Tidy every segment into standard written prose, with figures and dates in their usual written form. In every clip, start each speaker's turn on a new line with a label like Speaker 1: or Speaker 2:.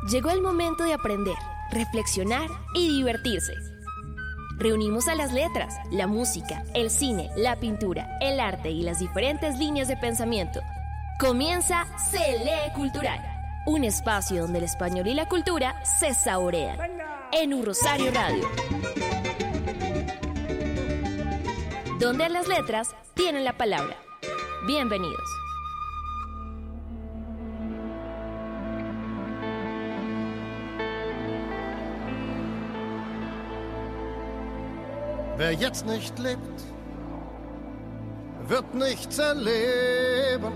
Speaker 1: Llegó el momento de aprender, reflexionar y divertirse. Reunimos a las letras, la música, el cine, la pintura, el arte y las diferentes líneas de pensamiento. Comienza Se Lee Cultural, un espacio donde el español y la cultura se saborean. En Un Rosario Radio, donde las letras tienen la palabra. Bienvenidos.
Speaker 2: Wer jetzt nicht lebt, wird nichts erleben.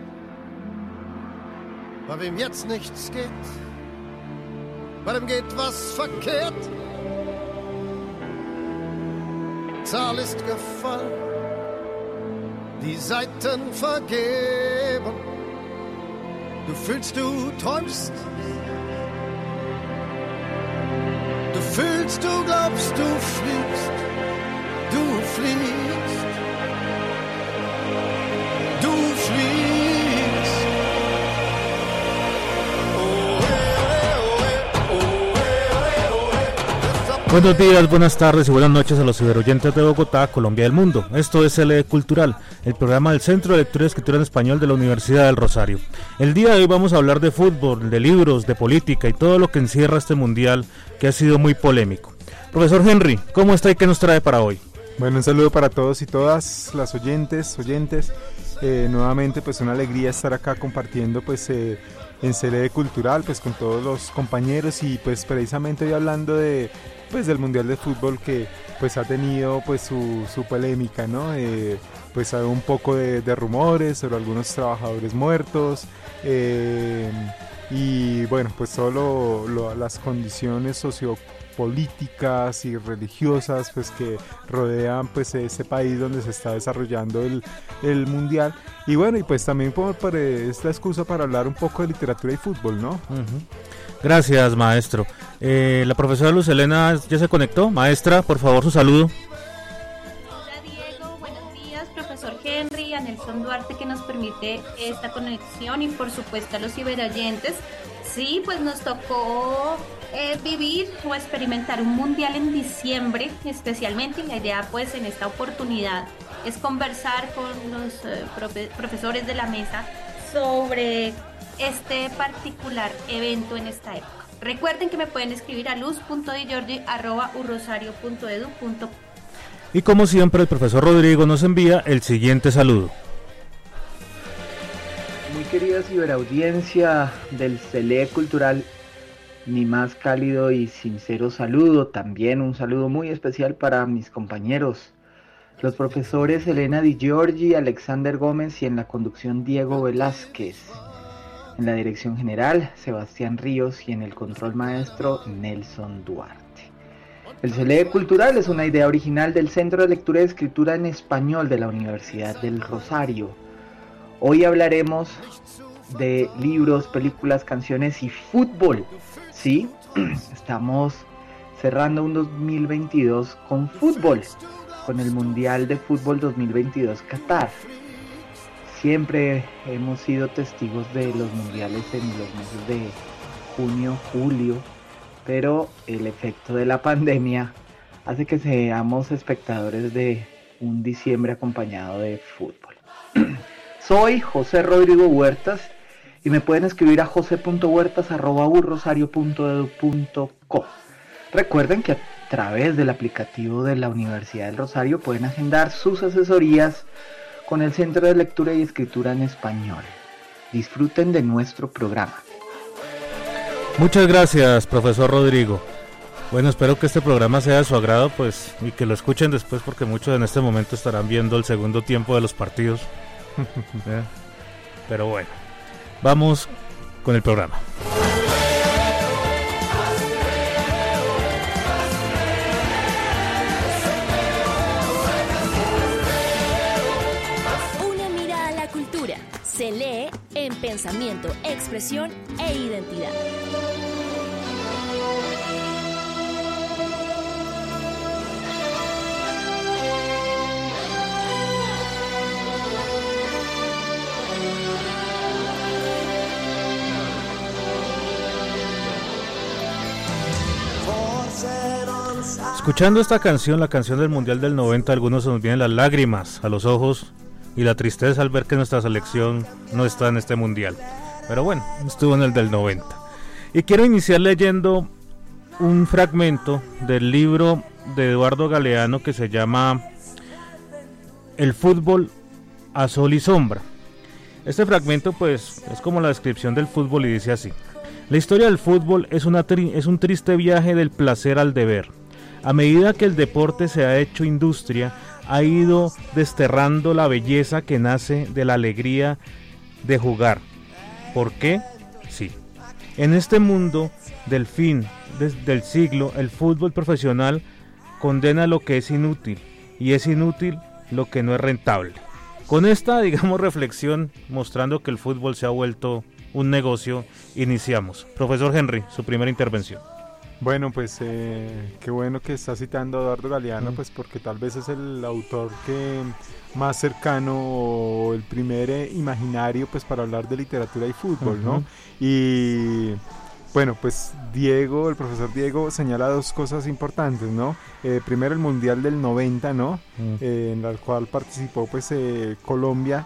Speaker 2: Bei wem jetzt nichts geht, bei dem geht was verkehrt. Zahl ist gefallen, die Seiten vergeben. Du fühlst, du träumst. Du fühlst, du glaubst, du fliegst. Du fliegst, du fliegst.
Speaker 3: Buenos días, buenas tardes y buenas noches a los ciberoyentes de Bogotá, Colombia y el mundo. Esto es Se Lee Cultural, el programa del Centro de Lectura y Escritura en Español de la Universidad del Rosario. El día de hoy vamos a hablar de fútbol, de libros, de política y todo lo que encierra este mundial que ha sido muy polémico. Profesor Henry, ¿cómo está y qué nos trae para hoy?
Speaker 4: Bueno, un saludo para todos y todas las oyentes. Nuevamente pues una alegría estar acá compartiendo pues en Se Lee Cultural pues con todos los compañeros y pues precisamente hoy hablando de pues del Mundial de Fútbol que pues ha tenido pues su polémica, ¿no? Pues hay un poco de rumores sobre algunos trabajadores muertos y bueno pues solo las condiciones sociopolíticas y religiosas pues que rodean pues ese país donde se está desarrollando el mundial y bueno y pues también por esta excusa para hablar un poco de literatura y fútbol, ¿no?
Speaker 3: Uh-huh. Gracias, maestro. La profesora Luz Helena ya se conectó. Maestra, por favor, su saludo.
Speaker 5: Hola Diego, buenos días, profesor Henry, a Nelson Duarte que nos permite esta conexión y por supuesto a los ciberoyentes. Sí, pues nos tocó vivir o experimentar un mundial en diciembre especialmente, y la idea pues en esta oportunidad es conversar con los profesores de la mesa sobre este particular evento en esta época. Recuerden que me pueden escribir a luz.digiorgi@urrosario.edu.co.
Speaker 3: Y como siempre el profesor Rodrigo nos envía el siguiente saludo.
Speaker 6: Muy querida ciberaudiencia del Se Lee Cultural, mi más cálido y sincero saludo, también un saludo muy especial para mis compañeros, los profesores Elena Di Giorgi, Alexander Gómez y en la conducción Diego Velázquez, en la dirección general Sebastián Ríos y en el control maestro Nelson Duarte. El Se Lee Cultural es una idea original del Centro de Lectura y Escritura en Español de la Universidad del Rosario. Hoy hablaremos de libros, películas, canciones y fútbol. Sí, estamos cerrando un 2022 con fútbol, con el Mundial de Fútbol 2022 Qatar. Siempre hemos sido testigos de los mundiales en los meses de junio, julio, pero el efecto de la pandemia hace que seamos espectadores de un diciembre acompañado de fútbol. Soy José Rodrigo Huertas y me pueden escribir a jose.huertas@urrosario.edu.co. Recuerden que a través del aplicativo de la Universidad del Rosario pueden agendar sus asesorías con el Centro de Lectura y Escritura en Español. Disfruten de nuestro programa.
Speaker 3: Muchas gracias, profesor Rodrigo. Bueno, espero que este programa sea de su agrado pues y que lo escuchen después porque muchos en este momento estarán viendo el segundo tiempo de los partidos. Pero bueno, vamos con el programa.
Speaker 1: Una mirada a la cultura. Se lee en pensamiento, expresión e identidad.
Speaker 3: Escuchando esta canción, la canción del Mundial del 90, a algunos se nos vienen las lágrimas a los ojos y la tristeza al ver que nuestra selección no está en este Mundial. Pero bueno, estuvo en el del 90. Y quiero iniciar leyendo un fragmento del libro de Eduardo Galeano que se llama El fútbol a sol y sombra. Este fragmento pues es como la descripción del fútbol y dice así: la historia del fútbol es un triste viaje del placer al deber. A medida que el deporte se ha hecho industria, ha ido desterrando la belleza que nace de la alegría de jugar. ¿Por qué? Sí. En este mundo del fin del siglo, el fútbol profesional condena lo que es inútil y es inútil lo que no es rentable. Con esta, digamos, reflexión mostrando que el fútbol se ha vuelto un negocio, iniciamos. Profesor Henry, su primera intervención.
Speaker 4: Bueno, pues qué bueno que está citando a Eduardo Galeano, pues porque tal vez es el autor que más cercano o el primer imaginario pues para hablar de literatura y fútbol, ¿no? Y bueno, pues el profesor Diego señala dos cosas importantes, ¿no? Primero el Mundial del 90, ¿no? En el cual participó pues Colombia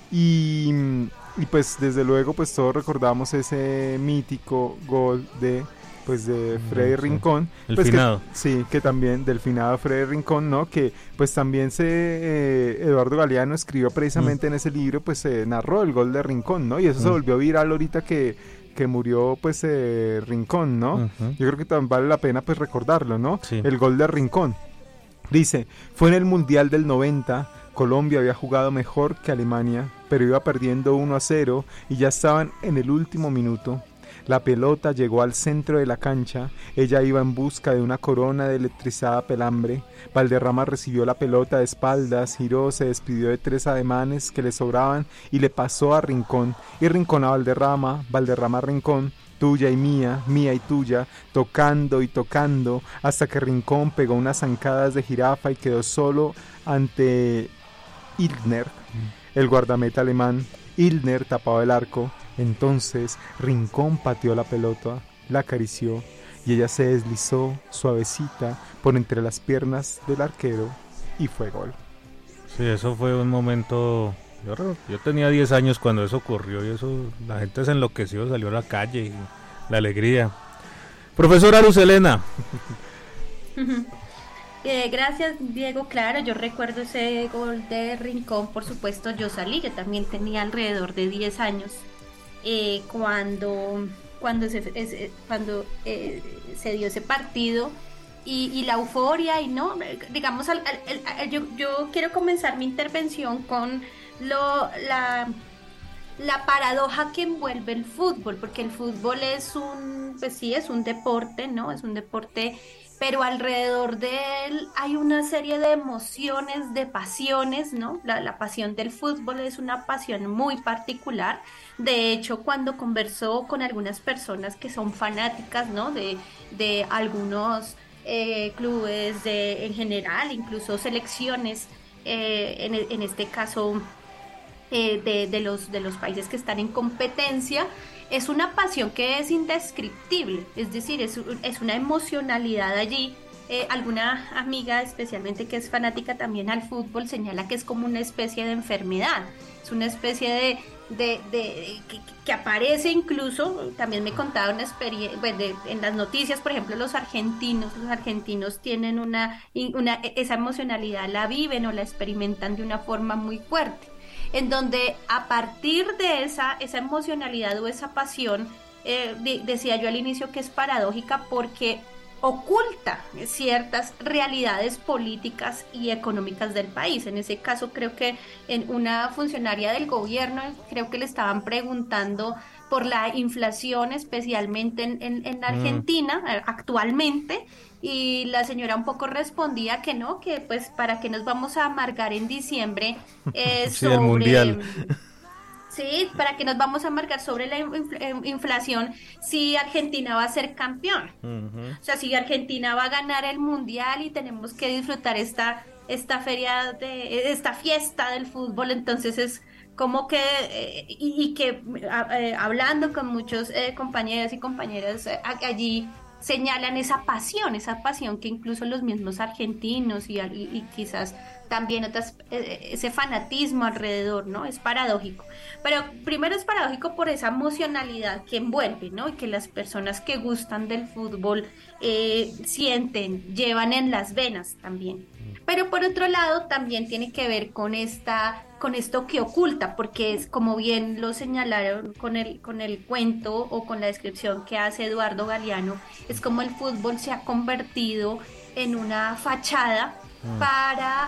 Speaker 4: y pues desde luego pues todos recordamos ese mítico gol de Freddy Rincón,
Speaker 3: el
Speaker 4: pues
Speaker 3: finado.
Speaker 4: que también del finado Freddy Rincón, ¿no? Que pues también Eduardo Galeano escribió precisamente en ese libro, pues narró el gol de Rincón, ¿no? Y eso se volvió viral ahorita que murió pues Rincón, ¿no? Yo creo que también vale la pena pues recordarlo, ¿no?
Speaker 3: Sí.
Speaker 4: El gol de Rincón. Dice: fue en el Mundial del 90, Colombia había jugado mejor que Alemania, pero iba perdiendo 1-0 y ya estaban en el último minuto. La pelota llegó al centro de la cancha, ella iba en busca de una corona de electrizada pelambre. Valderrama recibió la pelota de espaldas, giró, se despidió de 3 ademanes que le sobraban y le pasó a Rincón. Y Rincón a Valderrama, Valderrama a Rincón, tuya y mía y tuya, tocando y tocando, hasta que Rincón pegó unas zancadas de jirafa y quedó solo ante Ilner, el guardameta alemán. Ilner tapaba el arco. Entonces Rincón pateó la pelota, la acarició y ella se deslizó suavecita por entre las piernas del arquero y fue gol.
Speaker 3: Sí, eso fue un momento. Yo tenía 10 años cuando eso ocurrió y eso, la gente se enloqueció, salió a la calle y la alegría. Profesora Luz Helena.
Speaker 5: Gracias, Diego. Claro, yo recuerdo ese gol de Rincón, por supuesto. Yo también tenía alrededor de 10 años cuando se dio ese partido y la euforia y no, digamos, yo quiero comenzar mi intervención con la paradoja que envuelve el fútbol, porque el fútbol es un deporte, ¿no? Es un deporte, pero alrededor de él hay una serie de emociones, de pasiones, ¿no? La pasión del fútbol es una pasión muy particular. De hecho, cuando conversó con algunas personas que son fanáticas, ¿no? de algunos clubes, en general, incluso selecciones, en este caso de los países que están en competencia, es una pasión que es indescriptible, es decir, es una emocionalidad allí. Alguna amiga especialmente que es fanática también al fútbol señala que es como una especie de enfermedad, es una especie que aparece incluso, también me contaba una experiencia, en las noticias, por ejemplo, los argentinos tienen esa emocionalidad, la viven o la experimentan de una forma muy fuerte, en donde a partir de esa emocionalidad o esa pasión, decía yo al inicio que es paradójica porque oculta ciertas realidades políticas y económicas del país. En ese caso creo que en una funcionaria del gobierno, creo que le estaban preguntando por la inflación, especialmente en Argentina, actualmente, y la señora un poco respondía que no, que pues para qué nos vamos a amargar en diciembre
Speaker 3: sobre el mundial.
Speaker 5: Sí, para que nos vamos a marcar sobre la inflación si Argentina va a ser campeón. O sea, si Argentina va a ganar el mundial y tenemos que disfrutar esta esta fiesta del fútbol, entonces es como que hablando con muchos compañeros y compañeras allí señalan esa pasión que incluso los mismos argentinos y quizás también ese fanatismo alrededor, ¿no? Es paradójico. Pero primero es paradójico por esa emocionalidad que envuelve, ¿no? Y que las personas que gustan del fútbol sienten, llevan en las venas también. Pero por otro lado también tiene que ver con esto que oculta, porque es como bien lo señalaron con el cuento o con la descripción que hace Eduardo Galeano, es como el fútbol se ha convertido en una fachada para,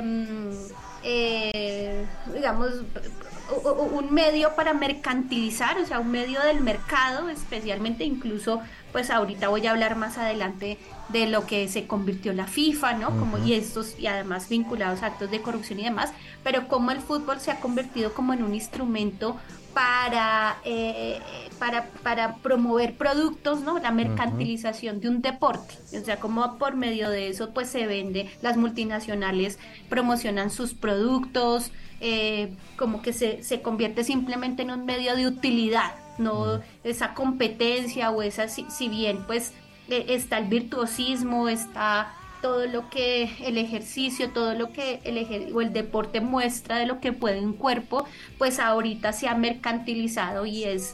Speaker 5: digamos, un medio para mercantilizar, o sea, un medio del mercado, especialmente incluso, pues ahorita voy a hablar más adelante de lo que se convirtió la FIFA, ¿no? Como y además vinculados a actos de corrupción y demás, pero como el fútbol se ha convertido como en un instrumento para promover productos, ¿no? La mercantilización de un deporte, o sea, como por medio de eso pues se vende, las multinacionales promocionan sus productos, como que se convierte simplemente en un medio de utilidad, no esa competencia o esa, si bien pues está el virtuosismo, está todo lo que el ejercicio, todo lo que el deporte muestra de lo que puede un cuerpo, pues ahorita se ha mercantilizado y es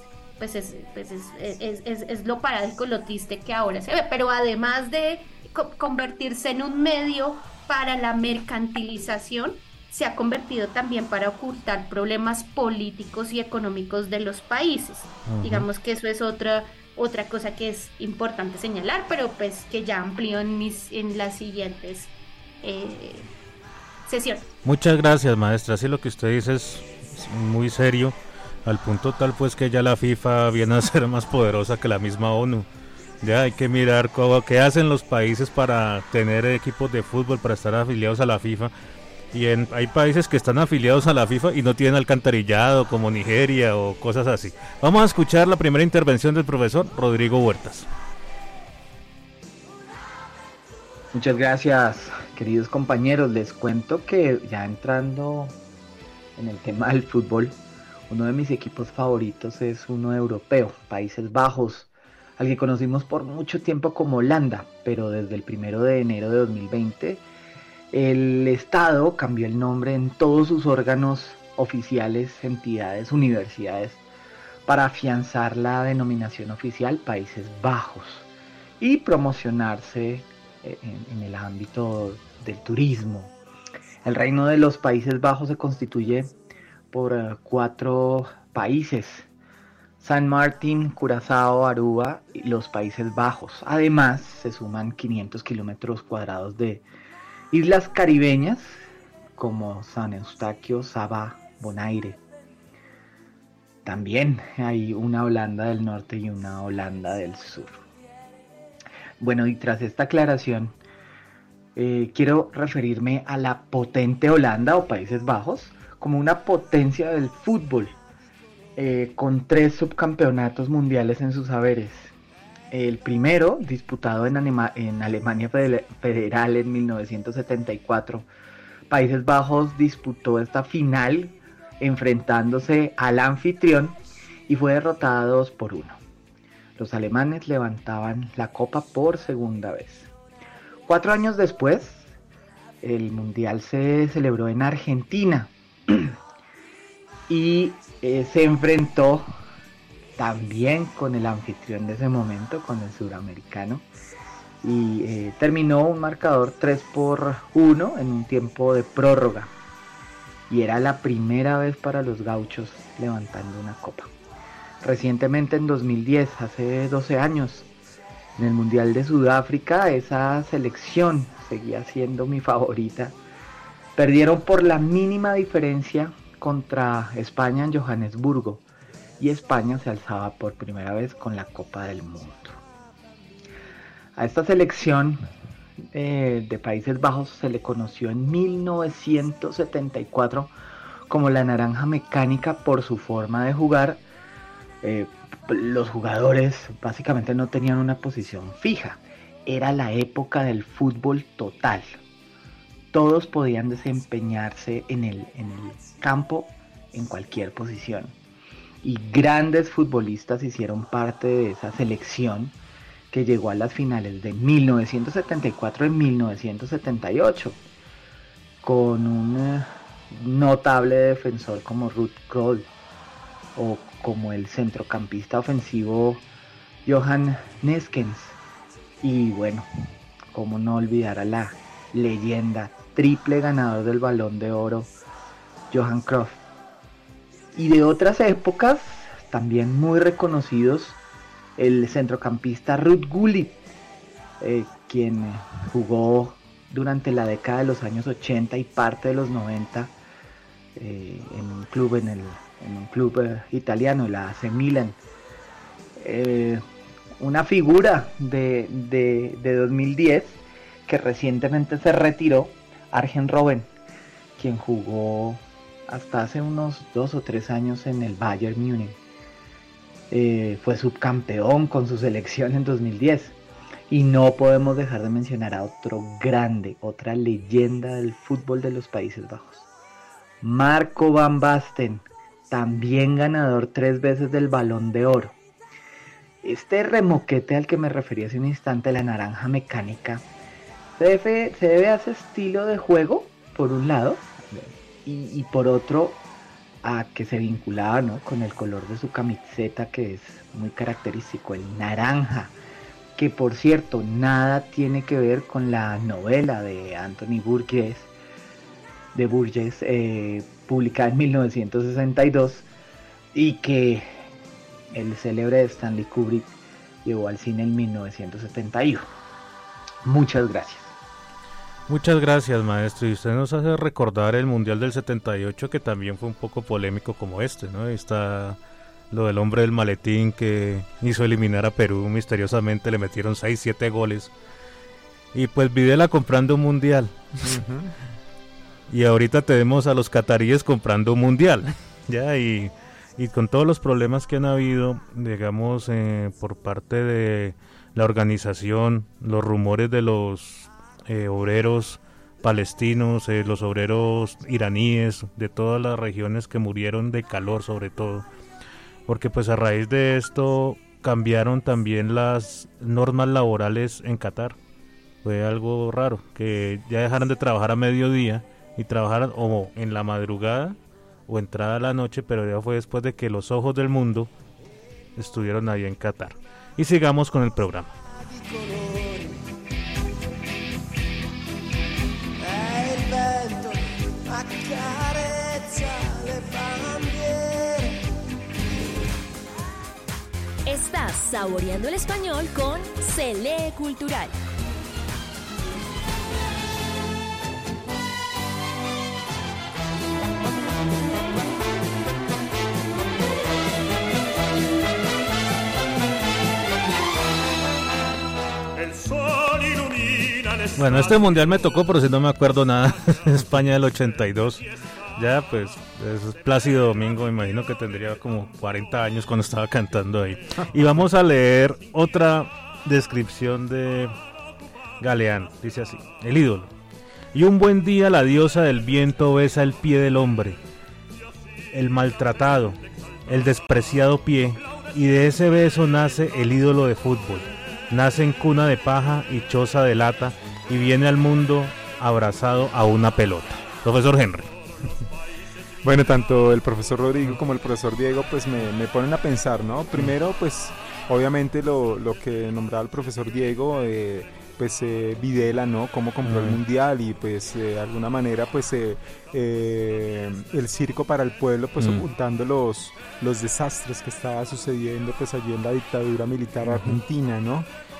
Speaker 5: lo paradójico, lo triste que ahora se ve, pero además de convertirse en un medio para la mercantilización, se ha convertido también para ocultar problemas políticos y económicos de los países. Digamos que eso es otra cosa que es importante señalar, pero pues que ya amplío en las siguientes sesiones.
Speaker 3: Muchas gracias, maestra. Sí, lo que usted dice es muy serio, al punto tal pues que ya la FIFA viene a ser más poderosa que la misma ONU. Ya hay que mirar qué hacen los países para tener equipos de fútbol, para estar afiliados a la FIFA. Y hay países que están afiliados a la FIFA y no tienen alcantarillado, como Nigeria o cosas así. Vamos a escuchar la primera intervención del profesor Rodrigo Huertas.
Speaker 6: Muchas gracias, queridos compañeros. Les cuento que ya entrando en el tema del fútbol, uno de mis equipos favoritos es uno europeo, Países Bajos, al que conocimos por mucho tiempo como Holanda, pero desde el 1 de enero de 2020 el Estado cambió el nombre en todos sus órganos oficiales, entidades, universidades, para afianzar la denominación oficial Países Bajos y promocionarse en el ámbito del turismo. El Reino de los Países Bajos se constituye por 4 países: San Martín, Curazao, Aruba y los Países Bajos. Además, se suman 500 kilómetros cuadrados de islas caribeñas como San Eustaquio, Saba, Bonaire. También hay una Holanda del Norte y una Holanda del Sur. Bueno, y tras esta aclaración, quiero referirme a la potente Holanda o Países Bajos como una potencia del fútbol, con 3 subcampeonatos mundiales en sus haberes. El primero, disputado en Alemania Federal en 1974, Países Bajos disputó esta final enfrentándose al anfitrión y fue derrotado 2-1. Los alemanes levantaban la copa por segunda vez. 4 años después, el mundial se celebró en Argentina y se enfrentó también con el anfitrión de ese momento, con el suramericano, y terminó un marcador 3-1 en un tiempo de prórroga, y era la primera vez para los gauchos levantando una copa. Recientemente, en 2010, hace 12 años, en el Mundial de Sudáfrica, esa selección seguía siendo mi favorita. Perdieron por la mínima diferencia contra España en Johannesburgo, y España se alzaba por primera vez con la Copa del Mundo. A esta selección de Países Bajos se le conoció en 1974 como la Naranja Mecánica por su forma de jugar. Los jugadores básicamente no tenían una posición fija. Era la época del fútbol total. Todos podían desempeñarse en el campo en cualquier posición. Y grandes futbolistas hicieron parte de esa selección que llegó a las finales de 1974 y 1978, con un notable defensor como Ruud Krol, o como el centrocampista ofensivo Johan Neeskens, y bueno, cómo no olvidar a la leyenda, triple ganador del Balón de Oro, Johan Cruyff. Y de otras épocas, también muy reconocidos, el centrocampista Ruud Gullit, quien jugó durante la década de los años 80 y parte de los 90 en un club italiano, la AC Milan. Una figura de 2010 que recientemente se retiró, Arjen Robben, quien jugó hasta hace unos 2 o 3 años en el Bayern Múnich. Fue subcampeón con su selección en 2010. Y no podemos dejar de mencionar a otro grande, otra leyenda del fútbol de los Países Bajos, Marco van Basten, también ganador 3 veces del Balón de Oro. Este remoquete al que me referí hace un instante, la naranja mecánica, se debe a ese estilo de juego, por un lado, y por otro, a que se vinculaba, ¿no?, con el color de su camiseta, que es muy característico, el naranja, que por cierto nada tiene que ver con la novela de Anthony Burgess, publicada en 1962, y que el célebre Stanley Kubrick llevó al cine en 1971. Muchas gracias.
Speaker 3: Muchas gracias, maestro. Y usted nos hace recordar el Mundial del 78, que también fue un poco polémico como este, ¿no? Está lo del hombre del maletín que hizo eliminar a Perú misteriosamente, le metieron 6-7 goles. Y pues Videla comprando un mundial. Y ahorita tenemos a los cataríes comprando un mundial. Ya, y con todos los problemas que han habido, digamos, por parte de la organización, los rumores de los obreros palestinos, los obreros iraníes, de todas las regiones que murieron de calor sobre todo, porque pues a raíz de esto cambiaron también las normas laborales en Qatar. Fue algo raro, que ya dejaron de trabajar a mediodía y trabajaran o en la madrugada o entrada a la noche, pero ya fue después de que los ojos del mundo estuvieron ahí en Qatar. Y sigamos con el programa.
Speaker 1: Estás saboreando el español con Se Lee Cultural.
Speaker 3: Bueno, este mundial me tocó, pero si no me acuerdo nada. España del 82. Ya, pues, es Plácido Domingo, me imagino que tendría como 40 años cuando estaba cantando ahí. Y vamos a leer otra descripción de Galeano. Dice así: el ídolo. Y un buen día la diosa del viento besa el pie del hombre, el maltratado, el despreciado pie, y de ese beso nace el ídolo de fútbol. Nace en cuna de paja y choza de lata, y viene al mundo abrazado a una pelota. Profesor Henry.
Speaker 4: Bueno, tanto el profesor Rodrigo como el profesor Diego pues me ponen a pensar, ¿no? Primero, pues obviamente lo que nombraba el profesor Diego, Videla, ¿no? Cómo compró el mundial y pues de alguna manera pues el circo para el pueblo, pues ocultando los desastres que estaba sucediendo pues allí en la dictadura militar argentina, ¿no?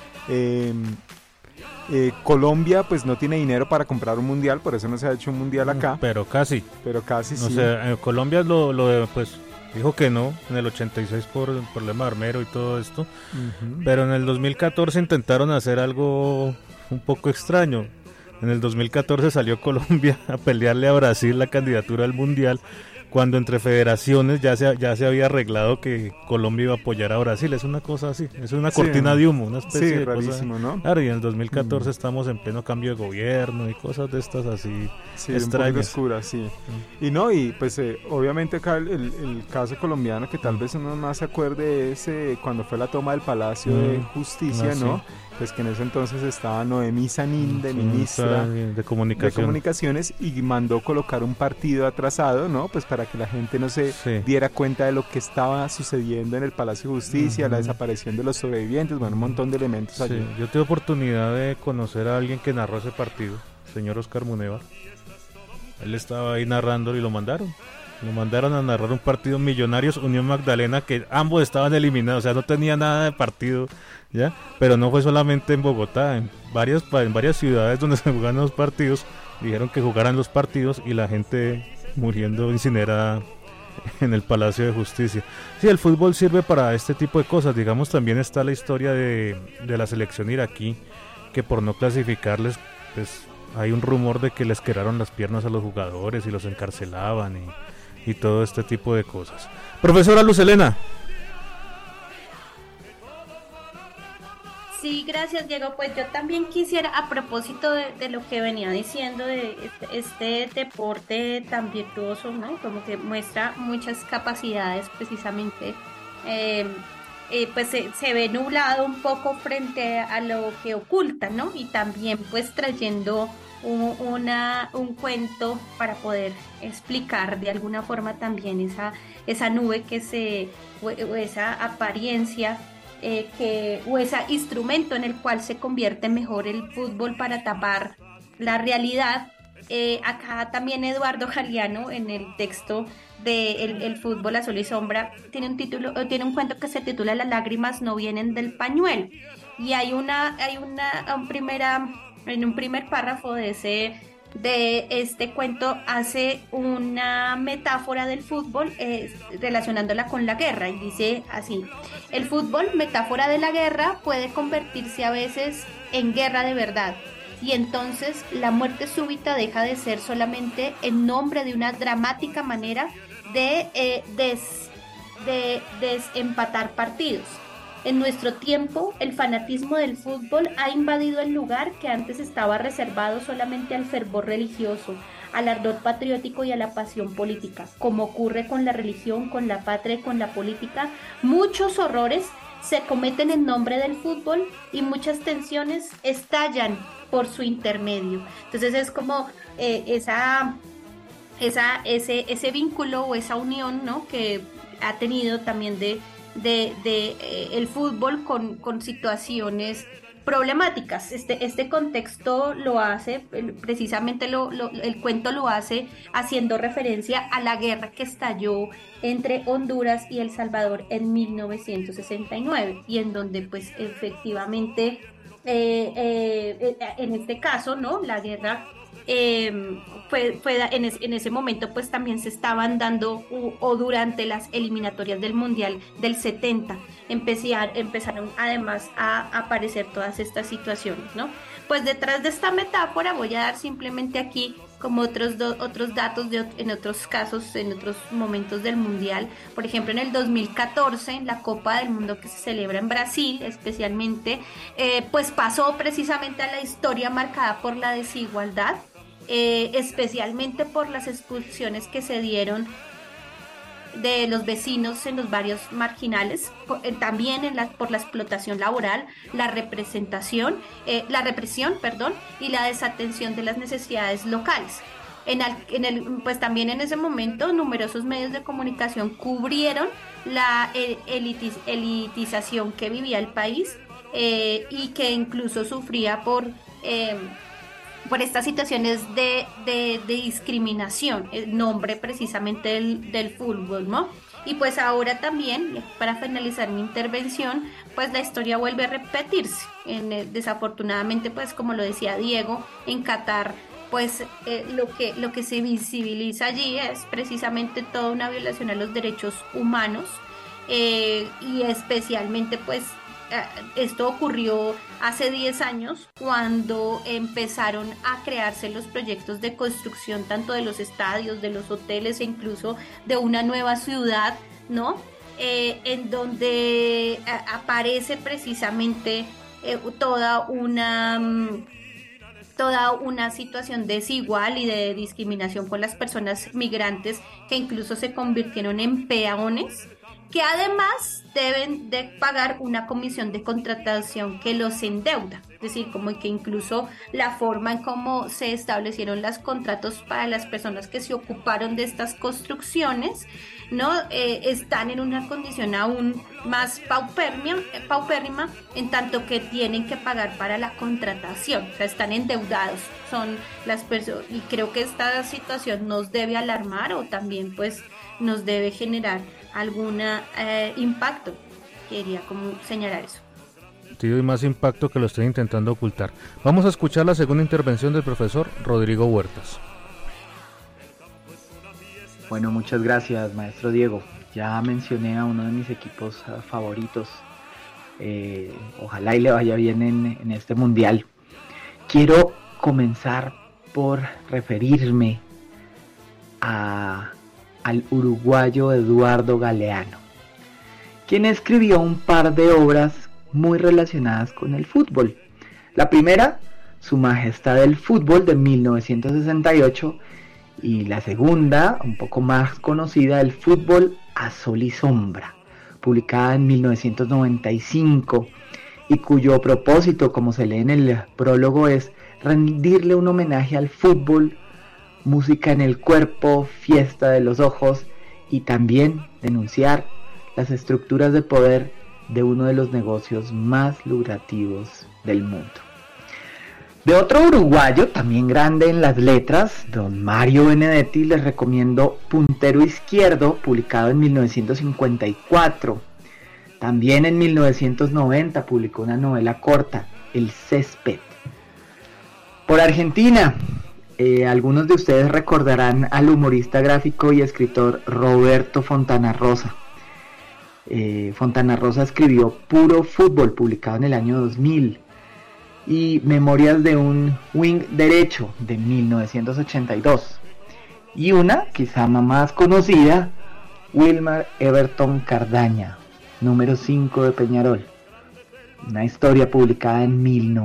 Speaker 4: Colombia pues no tiene dinero para comprar un mundial, por eso no se ha hecho un mundial acá.
Speaker 3: Pero casi
Speaker 4: sí.
Speaker 3: O sea, Colombia pues dijo que no en el 86 por el problema armero y todo esto. Pero en el 2014 intentaron hacer algo un poco extraño. En el 2014 salió Colombia a pelearle a Brasil la candidatura al mundial, cuando entre federaciones ya se había arreglado que Colombia iba a apoyar a Brasil. Es una cosa así, es una cortina de humo, una especie de
Speaker 4: rarísimo,
Speaker 3: cosa,
Speaker 4: ¿no?
Speaker 3: Claro, y en el 2014 estamos en pleno cambio de gobierno y cosas de estas así extrañas.
Speaker 4: Un poco oscuras, sí. Y pues obviamente acá el caso colombiano que tal vez uno más se acuerde es cuando fue la toma del Palacio de Justicia, ¿no?
Speaker 3: Sí.
Speaker 4: Pues que en ese entonces estaba Noemí Sanín de ministra
Speaker 3: de Comunicaciones
Speaker 4: y mandó colocar un partido atrasado, ¿no? Pues para que la gente no se diera cuenta de lo que estaba sucediendo en el Palacio de Justicia, la desaparición de los sobrevivientes, bueno, un montón de elementos allí.
Speaker 3: Yo tuve oportunidad de conocer a alguien que narró ese partido, el señor Oscar Munevar. Él estaba ahí narrando y lo mandaron a narrar un partido Millonarios Unión Magdalena, que ambos estaban eliminados, o sea, no tenía nada de partido, ¿ya? Pero no fue solamente en Bogotá, en varias ciudades donde se jugaban los partidos, dijeron que jugaran los partidos y la gente muriendo incinerada en el Palacio de Justicia. Sí, el fútbol sirve para este tipo de cosas, digamos. También está la historia de la selección iraquí, que por no clasificarles, pues hay un rumor de que les quebraron las piernas a los jugadores y los encarcelaban y todo este tipo de cosas. Profesora Luz Helena.
Speaker 5: Sí, gracias, Diego. Pues yo también quisiera, a propósito de lo que venía diciendo, de este deporte tan virtuoso, ¿no? Como que muestra muchas capacidades precisamente, pues se ve nublado un poco frente a lo que oculta, ¿no? Y también pues trayendo un cuento para poder explicar de alguna forma también esa nube o esa apariencia o ese instrumento en el cual se convierte mejor el fútbol para tapar la realidad. Acá también Eduardo Galeano, en el texto de el fútbol a sol y sombra, tiene un cuento que se titula Las lágrimas no vienen del pañuelo, y en un primer párrafo de este cuento hace una metáfora del fútbol relacionándola con la guerra, y dice así: el fútbol, metáfora de la guerra, puede convertirse a veces en guerra de verdad, y entonces la muerte súbita deja de ser solamente en nombre de una dramática manera de desempatar partidos. En nuestro tiempo, el fanatismo del fútbol ha invadido el lugar que antes estaba reservado solamente al fervor religioso, al ardor patriótico y a la pasión política. Como ocurre con la religión, con la patria y con la política, muchos horrores se cometen en nombre del fútbol y muchas tensiones estallan por su intermedio. Entonces es como ese vínculo o esa unión, ¿no?, que ha tenido también de el fútbol con situaciones problemáticas. Este contexto lo hace, precisamente el cuento lo hace haciendo referencia a la guerra que estalló entre Honduras y El Salvador en 1969, y en donde pues efectivamente en este caso, ¿no?, la guerra en ese momento pues también se estaban dando o durante las eliminatorias del Mundial del 70 empezaron además a aparecer todas estas situaciones, ¿no? Pues detrás de esta metáfora voy a dar simplemente aquí como otros datos en otros casos, en otros momentos del Mundial. Por ejemplo, en el 2014, en la Copa del Mundo que se celebra en Brasil especialmente, pues pasó precisamente a la historia marcada por la desigualdad, especialmente por las expulsiones que se dieron de los vecinos en los barrios marginales, también por la explotación laboral, la represión, y la desatención de las necesidades locales. Pues también en ese momento numerosos medios de comunicación cubrieron la elitización que vivía el país, y que incluso sufría por estas situaciones de discriminación, el nombre precisamente del fútbol, ¿no? Y pues ahora también, para finalizar mi intervención, pues la historia vuelve a repetirse. Desafortunadamente, pues como lo decía Diego, en Qatar, pues lo que se visibiliza allí es precisamente toda una violación a los derechos humanos, y especialmente pues esto ocurrió hace 10 años cuando empezaron a crearse los proyectos de construcción tanto de los estadios, de los hoteles e incluso de una nueva ciudad, ¿no? En donde aparece precisamente toda una situación desigual y de discriminación con las personas migrantes que incluso se convirtieron en peones, que además deben de pagar una comisión de contratación que los endeuda. Es decir, como que incluso la forma en cómo se establecieron los contratos para las personas que se ocuparon de estas construcciones, ¿no? Están en una condición aún más paupérrima, en tanto que tienen que pagar para la contratación, o sea, están endeudados, son las personas, y creo que esta situación nos debe alarmar o también pues nos debe generar algún impacto. Quería como señalar eso.
Speaker 3: Y más impacto que lo estén intentando ocultar. Vamos a escuchar la segunda intervención del profesor Rodrigo Huertas.
Speaker 6: Bueno, muchas gracias, maestro Diego. Ya mencioné a uno de mis equipos favoritos. Ojalá y le vaya bien en este mundial. Quiero comenzar por referirme al uruguayo Eduardo Galeano, quien escribió un par de obras muy relacionadas con el fútbol. La primera, Su Majestad el Fútbol, de 1968, y la segunda, un poco más conocida, El Fútbol a Sol y Sombra, publicada en 1995, y cuyo propósito, como se lee en el prólogo, es rendirle un homenaje al fútbol, música en el cuerpo, fiesta de los ojos, y también denunciar las estructuras de poder de uno de los negocios más lucrativos del mundo. De otro uruguayo, también grande en las letras, don Mario Benedetti, les recomiendo Puntero Izquierdo, publicado en 1954. También en 1990 publicó una novela corta, El Césped. Por Argentina, algunos de ustedes recordarán al humorista gráfico y escritor Roberto Fontana Rosa. Fontana Rosa escribió Puro Fútbol, publicado en el año 2000, y Memorias de un Wing Derecho, de 1982, y una quizá más conocida, Wilmar Everton Cardaña, número 5 de Peñarol, una historia publicada en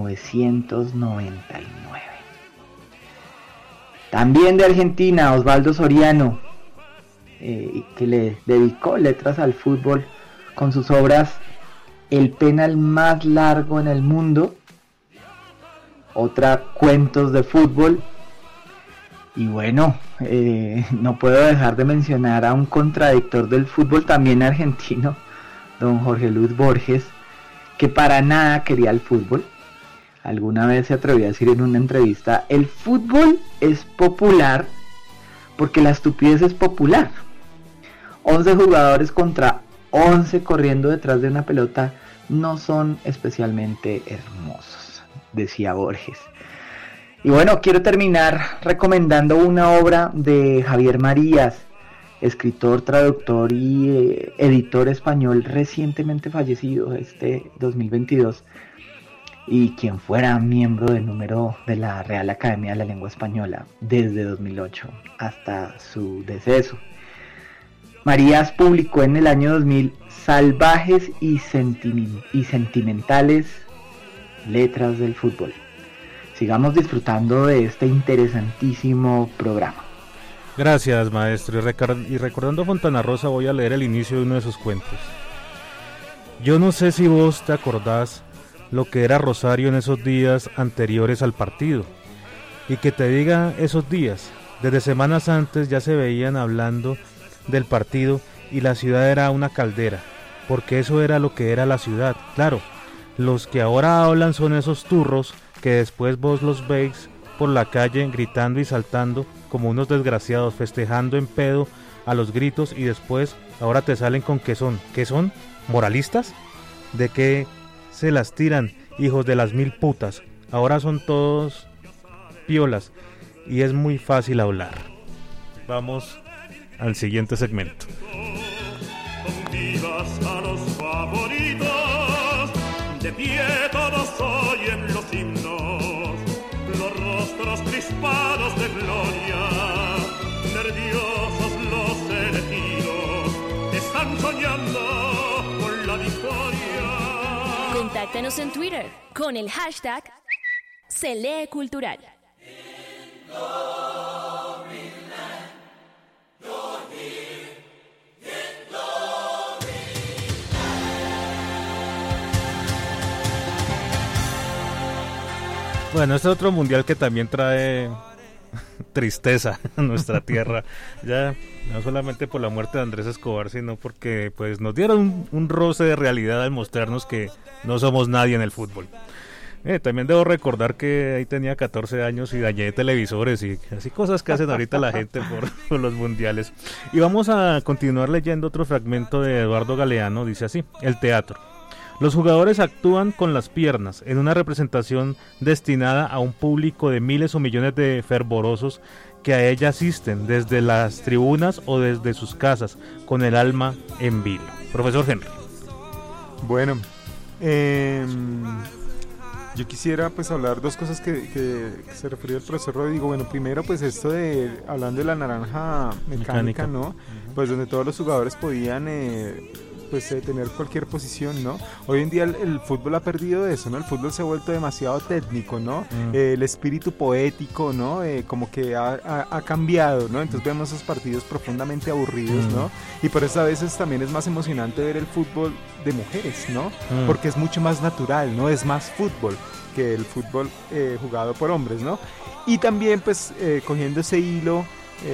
Speaker 6: 1999. También de Argentina, Osvaldo Soriano, que le dedicó letras al fútbol con sus obras El penal más largo en el mundo, otra Cuentos de fútbol, y bueno, no puedo dejar de mencionar a un contradictor del fútbol también argentino, don Jorge Luis Borges, que para nada quería el fútbol. Alguna vez se atrevió a decir en una entrevista: el fútbol es popular porque la estupidez es popular. 11 jugadores contra 11 corriendo detrás de una pelota no son especialmente hermosos, decía Borges. Y bueno, quiero terminar recomendando una obra de Javier Marías, escritor, traductor y editor español recientemente fallecido este 2022, y quien fuera miembro del número de la Real Academia de la Lengua Española desde 2008 hasta su deceso. Marías publicó en el año 2000 Salvajes y sentimentales letras del fútbol. Sigamos disfrutando de este interesantísimo programa.
Speaker 3: Gracias, maestro. Y recordando a Fontana Rosa, voy a leer el inicio de uno de sus cuentos. Yo no sé si vos te acordás lo que era Rosario en esos días anteriores al partido, y que te diga esos días, desde semanas antes ya se veían hablando del partido y la ciudad era una caldera, porque eso era lo que era la ciudad. Claro, los que ahora hablan son esos turros que después vos los veis por la calle gritando y saltando como unos desgraciados, festejando en pedo a los gritos, y después ahora te salen con ¿qué son? ¿Moralistas? ¿De qué se las tiran, hijos de las mil putas? Ahora son todos piolas y es muy fácil hablar. Vamos al siguiente segmento.
Speaker 7: De pie todos oyen los himnos, los rostros crispados de gloria, nerviosos los elegidos, están soñando con la victoria.
Speaker 1: Contáctanos en Twitter con el hashtag #SeLeeCultural.
Speaker 3: Bueno, este es otro mundial que también trae tristeza a nuestra tierra, ya no solamente por la muerte de Andrés Escobar, sino porque pues nos dieron un roce de realidad al mostrarnos que no somos nadie en el fútbol. También debo recordar que ahí tenía 14 años y dañé televisores y así cosas que hacen ahorita la gente por los mundiales. Y vamos a continuar leyendo otro fragmento de Eduardo Galeano, dice así: el teatro. Los jugadores actúan con las piernas en una representación destinada a un público de miles o millones de fervorosos que a ella asisten desde las tribunas o desde sus casas con el alma en vilo. Profesor Henry.
Speaker 4: Bueno, yo quisiera pues hablar dos cosas que se refería el profesor Rodrigo. Bueno, primero pues esto de, hablando de la naranja mecánica, ¿no? Pues donde todos los jugadores podían tener cualquier posición, ¿no? Hoy en día el fútbol ha perdido eso, ¿no? El fútbol se ha vuelto demasiado técnico, ¿no? El espíritu poético, ¿no? Como que ha cambiado, ¿no? Entonces vemos esos partidos profundamente aburridos, ¿no? Y por eso a veces también es más emocionante ver el fútbol de mujeres, ¿no? Porque es mucho más natural, ¿no? Es más fútbol que el fútbol jugado por hombres, ¿no? Y también pues cogiendo ese hilo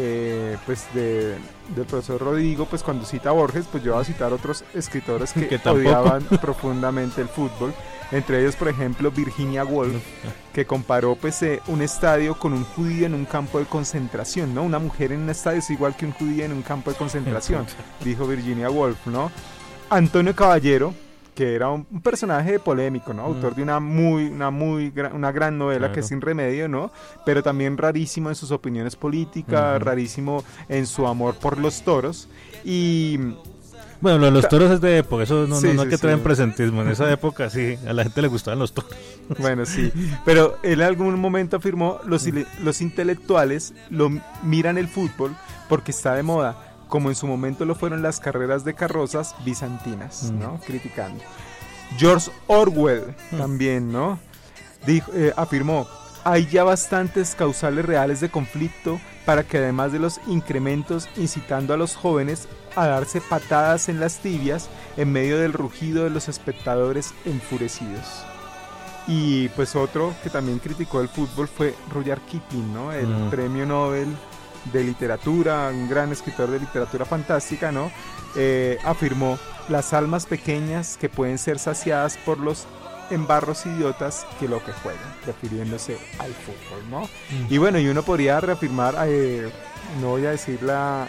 Speaker 4: del profesor Rodrigo, pues cuando cita a Borges, pues yo voy a citar otros escritores que odiaban profundamente el fútbol, entre ellos por ejemplo Virginia Woolf, que comparó pues un estadio con un judío en un campo de concentración, ¿no? Una mujer en un estadio es igual que un judío en un campo de concentración, dijo Virginia Woolf, ¿no? Antonio Caballero, que era un personaje polémico, ¿no? Autor de una gran novela, claro, que es Sin Remedio, ¿no? Pero también rarísimo en sus opiniones políticas, rarísimo en su amor por los toros. Y
Speaker 3: bueno, lo de los toros es de época, eso no hay que traer en presentismo. En esa época sí, a la gente le gustaban los toros.
Speaker 4: Bueno, sí, pero él en algún momento afirmó: los intelectuales miran el fútbol porque está de moda, como en su momento lo fueron las carreras de carrozas bizantinas, ¿no? Criticando. George Orwell también, ¿no? Afirmó: hay ya bastantes causales reales de conflicto para que, además de los incrementos incitando a los jóvenes a darse patadas en las tibias en medio del rugido de los espectadores enfurecidos. Y pues otro que también criticó el fútbol fue Rudyard Kipling, ¿no? El premio Nobel de literatura, un gran escritor de literatura fantástica, ¿no? Afirmó: las almas pequeñas que pueden ser saciadas por los embarros idiotas que lo que juegan, refiriéndose al fútbol, ¿no? Y bueno, y uno podría reafirmar, no voy a decir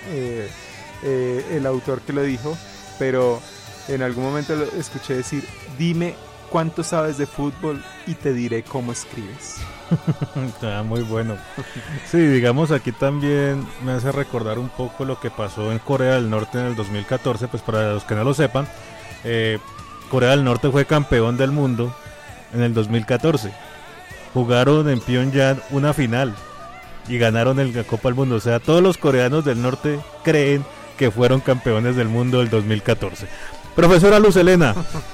Speaker 4: el autor que lo dijo, pero en algún momento lo escuché decir: dime cuánto sabes de fútbol y te diré cómo escribes.
Speaker 3: Está muy bueno. Sí, digamos, aquí también me hace recordar un poco lo que pasó en Corea del Norte en el 2014, pues para los que no lo sepan, Corea del Norte fue campeón del mundo en el 2014. Jugaron en Pyongyang una final y ganaron la Copa del Mundo. O sea, todos los coreanos del norte creen que fueron campeones del mundo del 2014. Profesora Luz Helena.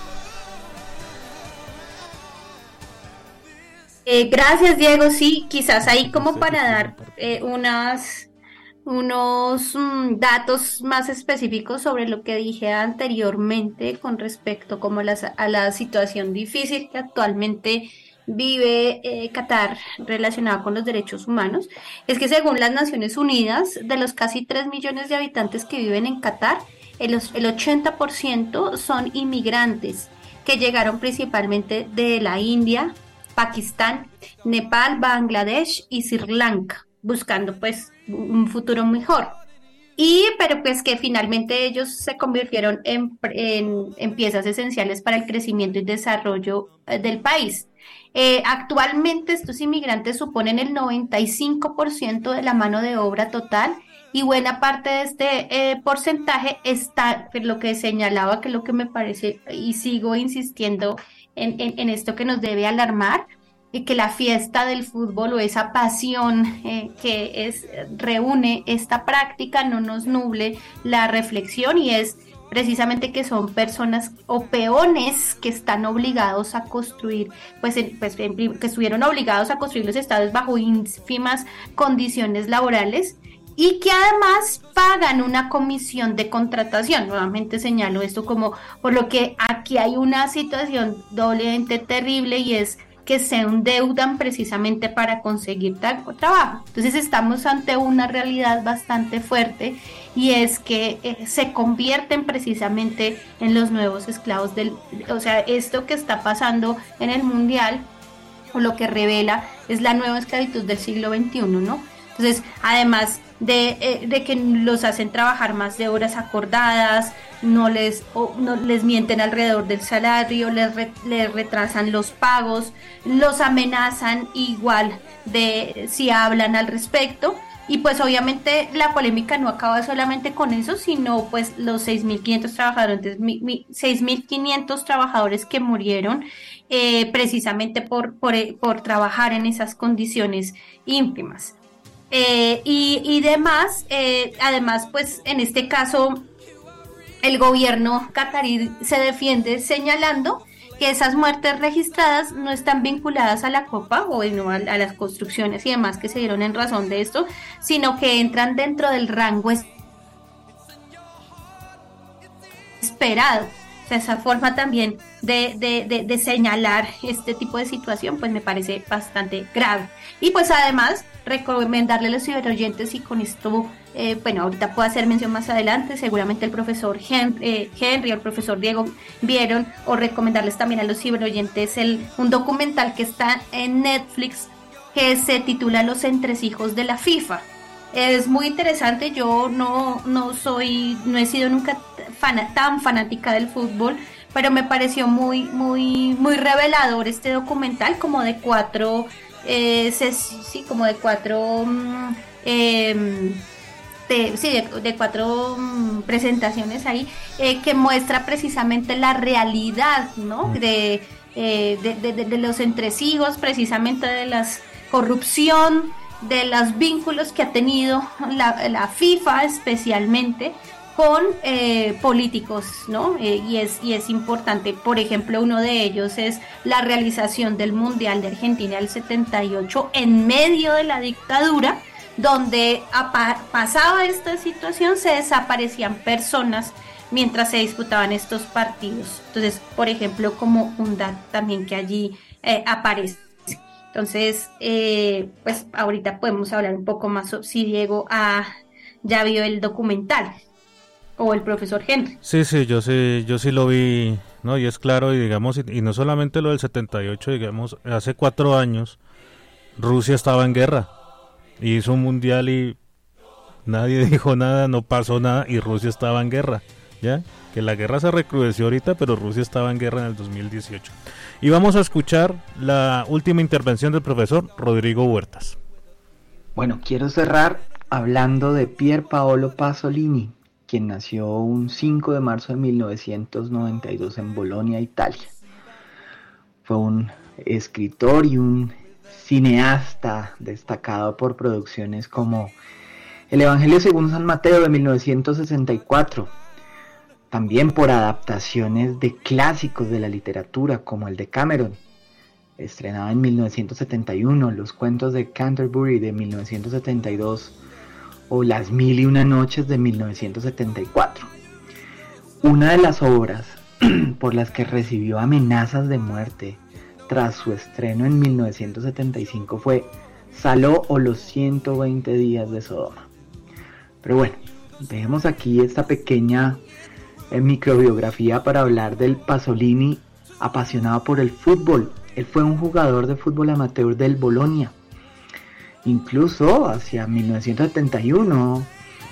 Speaker 5: Gracias, Diego. Sí, quizás ahí como para dar unos datos más específicos sobre lo que dije anteriormente con respecto como a la situación difícil que actualmente vive Qatar relacionada con los derechos humanos. Es que según las Naciones Unidas, de los casi 3 millones de habitantes que viven en Qatar, el 80% son inmigrantes que llegaron principalmente de la India, Pakistán, Nepal, Bangladesh y Sri Lanka, buscando pues un futuro mejor. Pero pues que finalmente ellos se convirtieron en piezas esenciales para el crecimiento y desarrollo del país. Actualmente estos inmigrantes suponen el 95% de la mano de obra total y buena parte de este porcentaje está, lo que señalaba, que es lo que me parece, y sigo insistiendo en esto que nos debe alarmar, y que la fiesta del fútbol o esa pasión reúne esta práctica no nos nuble la reflexión, y es precisamente que son personas o peones que están obligados a construir, que estuvieron obligados a construir los estadios bajo ínfimas condiciones laborales, y que además pagan una comisión de contratación. Nuevamente señalo esto como, por lo que aquí hay una situación doblemente terrible, y es que se endeudan precisamente para conseguir trabajo. Entonces estamos ante una realidad bastante fuerte, y es que se convierten precisamente en los nuevos esclavos o sea, esto que está pasando en el Mundial, o lo que revela, es la nueva esclavitud del siglo XXI, ¿no? Entonces, además de que los hacen trabajar más de horas acordadas, no les mienten alrededor del salario, les retrasan los pagos, los amenazan igual de si hablan al respecto. Y pues obviamente la polémica no acaba solamente con eso, sino pues los 6.500 trabajadores, 6.500 trabajadores que murieron precisamente por trabajar en esas condiciones ínfimas. Y demás, además pues en este caso el gobierno catarí se defiende señalando que esas muertes registradas no están vinculadas a la Copa o bueno, a las construcciones y demás que se dieron en razón de esto, sino que entran dentro del rango esperado. O sea, esa forma también de señalar este tipo de situación pues me parece bastante grave. Y pues además recomendarle a los ciberoyentes, y con esto bueno, ahorita puedo hacer mención más adelante, seguramente el profesor Henry o el profesor Diego vieron, o recomendarles también a los ciberoyentes un documental que está en Netflix que se titula Los entresijos de la FIFA. Es muy interesante. Yo no he sido nunca tan fanática del fútbol, pero me pareció muy revelador este documental, como de cuatro presentaciones ahí, que muestra precisamente la realidad, ¿no? De los entresijos, precisamente de la corrupción, de los vínculos que ha tenido la FIFA especialmente con políticos, ¿no? Y es importante. Por ejemplo, uno de ellos es la realización del Mundial de Argentina del 78 en medio de la dictadura, donde pasaba esta situación, se desaparecían personas mientras se disputaban estos partidos. Entonces, por ejemplo, como un dato también que allí aparece. Entonces, pues ahorita podemos hablar un poco más si Diego ya vio el documental, o el profesor Henry.
Speaker 3: Sí, yo sí lo vi, ¿no? Y es claro, y digamos, y no solamente lo del 78, digamos, hace 4 años Rusia estaba en guerra, hizo un mundial y nadie dijo nada, no pasó nada, y Rusia estaba en guerra, ¿ya? Que la guerra se recrudeció ahorita, pero Rusia estaba en guerra en el 2018. Y vamos a escuchar la última intervención del profesor Rodrigo Huertas.
Speaker 6: Bueno, quiero cerrar hablando de Pier Paolo Pasolini, quien nació un 5 de marzo de 1992 en Bolonia, Italia. Fue un escritor y un cineasta destacado por producciones como El Evangelio según San Mateo de 1964, también por adaptaciones de clásicos de la literatura como el de Cameron, estrenado en 1971, Los cuentos de Canterbury de 1972 o Las mil y una noches de 1974. Una de las obras por las que recibió amenazas de muerte tras su estreno en 1975 fue Saló o los 120 días de Sodoma. Pero bueno, dejemos aquí esta pequeña microbiografía para hablar del Pasolini apasionado por el fútbol. Él fue un jugador de fútbol amateur del Bolonia. Incluso hacia 1971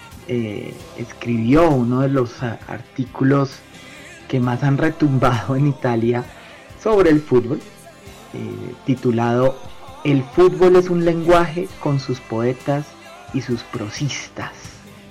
Speaker 6: escribió uno de los artículos que más han retumbado en Italia sobre el fútbol, titulado El fútbol es un lenguaje con sus poetas y sus prosistas.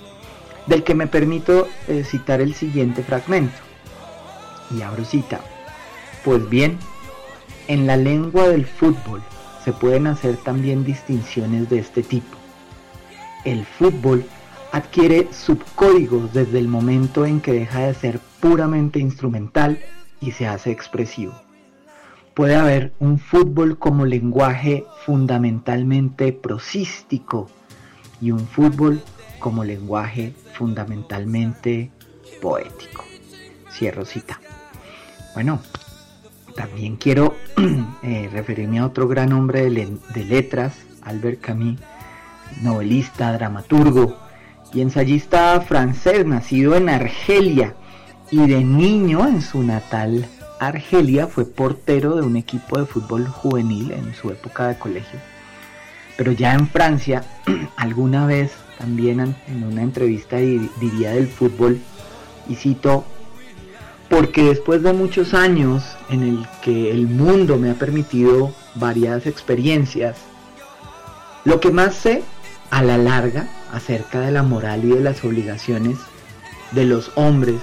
Speaker 6: del que me permito citar el siguiente fragmento. Y abro cita. Pues bien, en la lengua del fútbol se pueden hacer también distinciones de este tipo. El fútbol adquiere subcódigos desde el momento en que deja de ser puramente instrumental y se hace expresivo. Puede haber un fútbol como lenguaje fundamentalmente prosístico y un fútbol como lenguaje fundamentalmente poético. Cierro cita. Bueno, también quiero referirme a otro gran hombre de letras, Albert Camus, novelista, dramaturgo y ensayista francés, nacido en Argelia, y de niño en su natal Argelia fue portero de un equipo de fútbol juvenil en su época de colegio. Pero ya en Francia, alguna vez también en una entrevista diría del fútbol, y cito: porque después de muchos años en el que el mundo me ha permitido variadas experiencias, lo que más sé a la larga acerca de la moral y de las obligaciones de los hombres,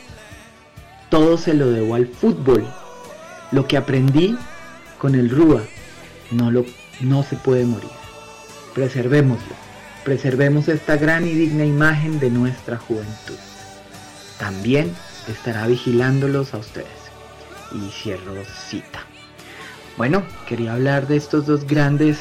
Speaker 6: todo se lo debo al fútbol. Lo que aprendí con el Rúa no se puede morir. Preservémoslo. Preservemos esta gran y digna imagen de nuestra juventud. También estará vigilándolos a ustedes. Y cierro cita. Bueno, quería hablar de estos dos grandes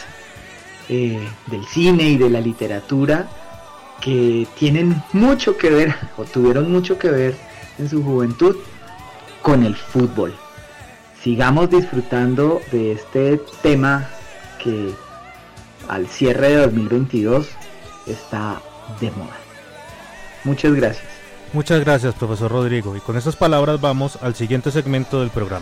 Speaker 6: del cine y de la literatura que tienen mucho que ver, o tuvieron mucho que ver en su juventud con el fútbol. Sigamos disfrutando de este tema que al cierre de 2022 está de moda. Muchas gracias.
Speaker 3: Muchas gracias, profesor Rodrigo. Y con estas palabras vamos al siguiente segmento del programa.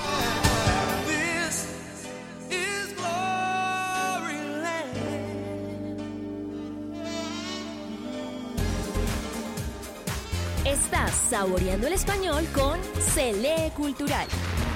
Speaker 1: Estás saboreando el español con Se Lee Cultural.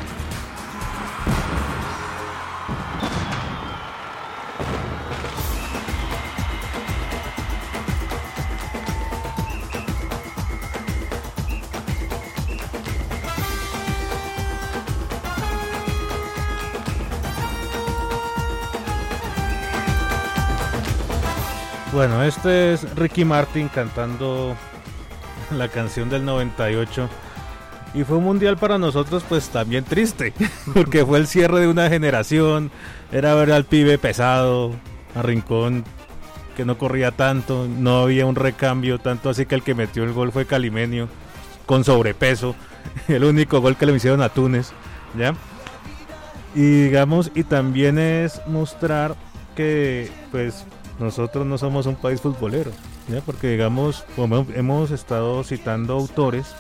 Speaker 3: Bueno, este es Ricky Martin cantando la canción del 98 y fue un mundial para nosotros pues también triste porque fue el cierre de una generación. Era ver al pibe pesado, a Rincón que no corría tanto, no había un recambio, tanto así que el que metió el gol fue Calimenio con sobrepeso, el único gol que le hicieron a Túnez, ¿ya? Y digamos, y también es mostrar que pues nosotros no somos un país futbolero, ¿ya? Porque digamos, como hemos estado citando autores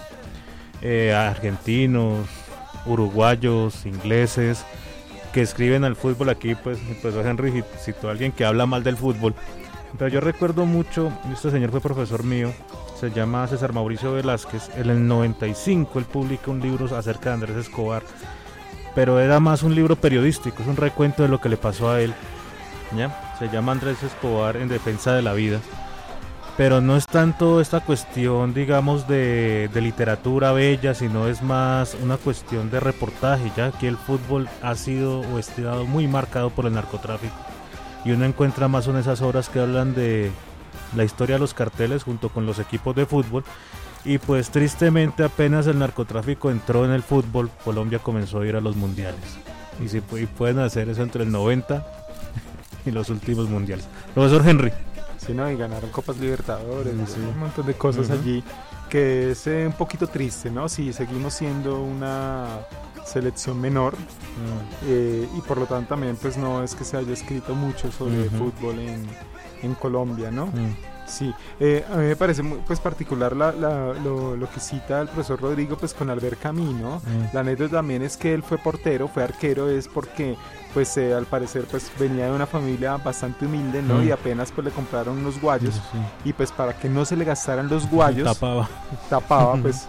Speaker 3: argentinos, uruguayos, ingleses, que escriben al fútbol. Aquí pues el profesor Henry citó a alguien que habla mal del fútbol, pero yo recuerdo mucho, este señor fue profesor mío, se llama César Mauricio Velázquez. En el 95 él publica un libro acerca de Andrés Escobar, pero era más un libro periodístico, es un recuento de lo que le pasó a él, ¿ya? Se llama Andrés Escobar en defensa de la vida, pero no es tanto esta cuestión, digamos, de literatura bella, sino es más una cuestión de reportaje, ya que el fútbol ha sido o estado muy marcado por el narcotráfico, y uno encuentra más en esas obras que hablan de la historia de los carteles junto con los equipos de fútbol. Y pues tristemente apenas el narcotráfico entró en el fútbol, Colombia comenzó a ir a los mundiales, y si pueden hacer eso entre el 90 y los últimos mundiales. Profesor Henry.
Speaker 4: Sí, ¿no? Y ganaron Copas Libertadores,
Speaker 3: Sí.
Speaker 4: un montón de cosas
Speaker 3: Uh-huh.
Speaker 4: allí, que es un poquito triste, ¿no? Si seguimos siendo una selección menor, y por lo tanto también pues no es que se haya escrito mucho sobre fútbol en Colombia, ¿no? Sí, a mí me parece muy, pues particular lo que cita el profesor Rodrigo pues con Albert Camus, ¿no? La anécdota también es que él fue portero, fue arquero, es porque pues al parecer pues venía de una familia bastante humilde, ¿no? Y apenas pues le compraron unos guayos, y pues para que no se le gastaran los guayos tapaba pues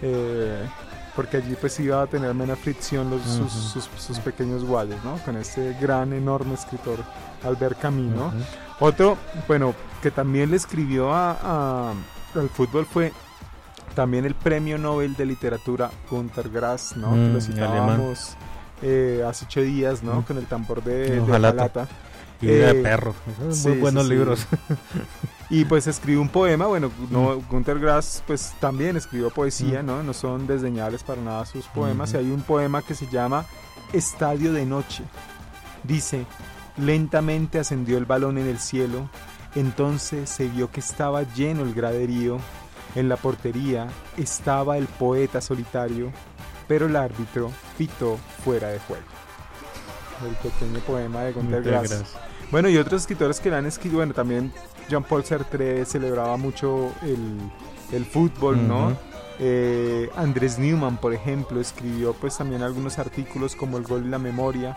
Speaker 4: porque allí pues iba a tener menos fricción sus pequeños guayos, ¿no? Con este gran, enorme escritor Albert Camus, ¿no? Otro, bueno, que también le escribió a al fútbol fue también el premio Nobel de literatura Günter Grass, ¿no? Que lo citábamos hace 8 días, ¿no? Con el tambor de Jalata.
Speaker 3: Y de perro, muy buenos libros.
Speaker 4: Y pues escribió un poema, bueno, Günter Grass pues también escribió poesía, ¿no? No son desdeñables para nada sus poemas. Y hay un poema que se llama Estadio de Noche. Dice: lentamente ascendió el balón en el cielo, entonces se vio que estaba lleno el graderío. En la portería estaba el poeta solitario, pero el árbitro pitó fuera de juego. El pequeño poema de Günter Grass. Bueno, y otros escritores que le han escrito, bueno, también Jean-Paul Sartre celebraba mucho el fútbol, ¿no? Andrés Newman, por ejemplo, escribió pues también algunos artículos como El gol y la memoria.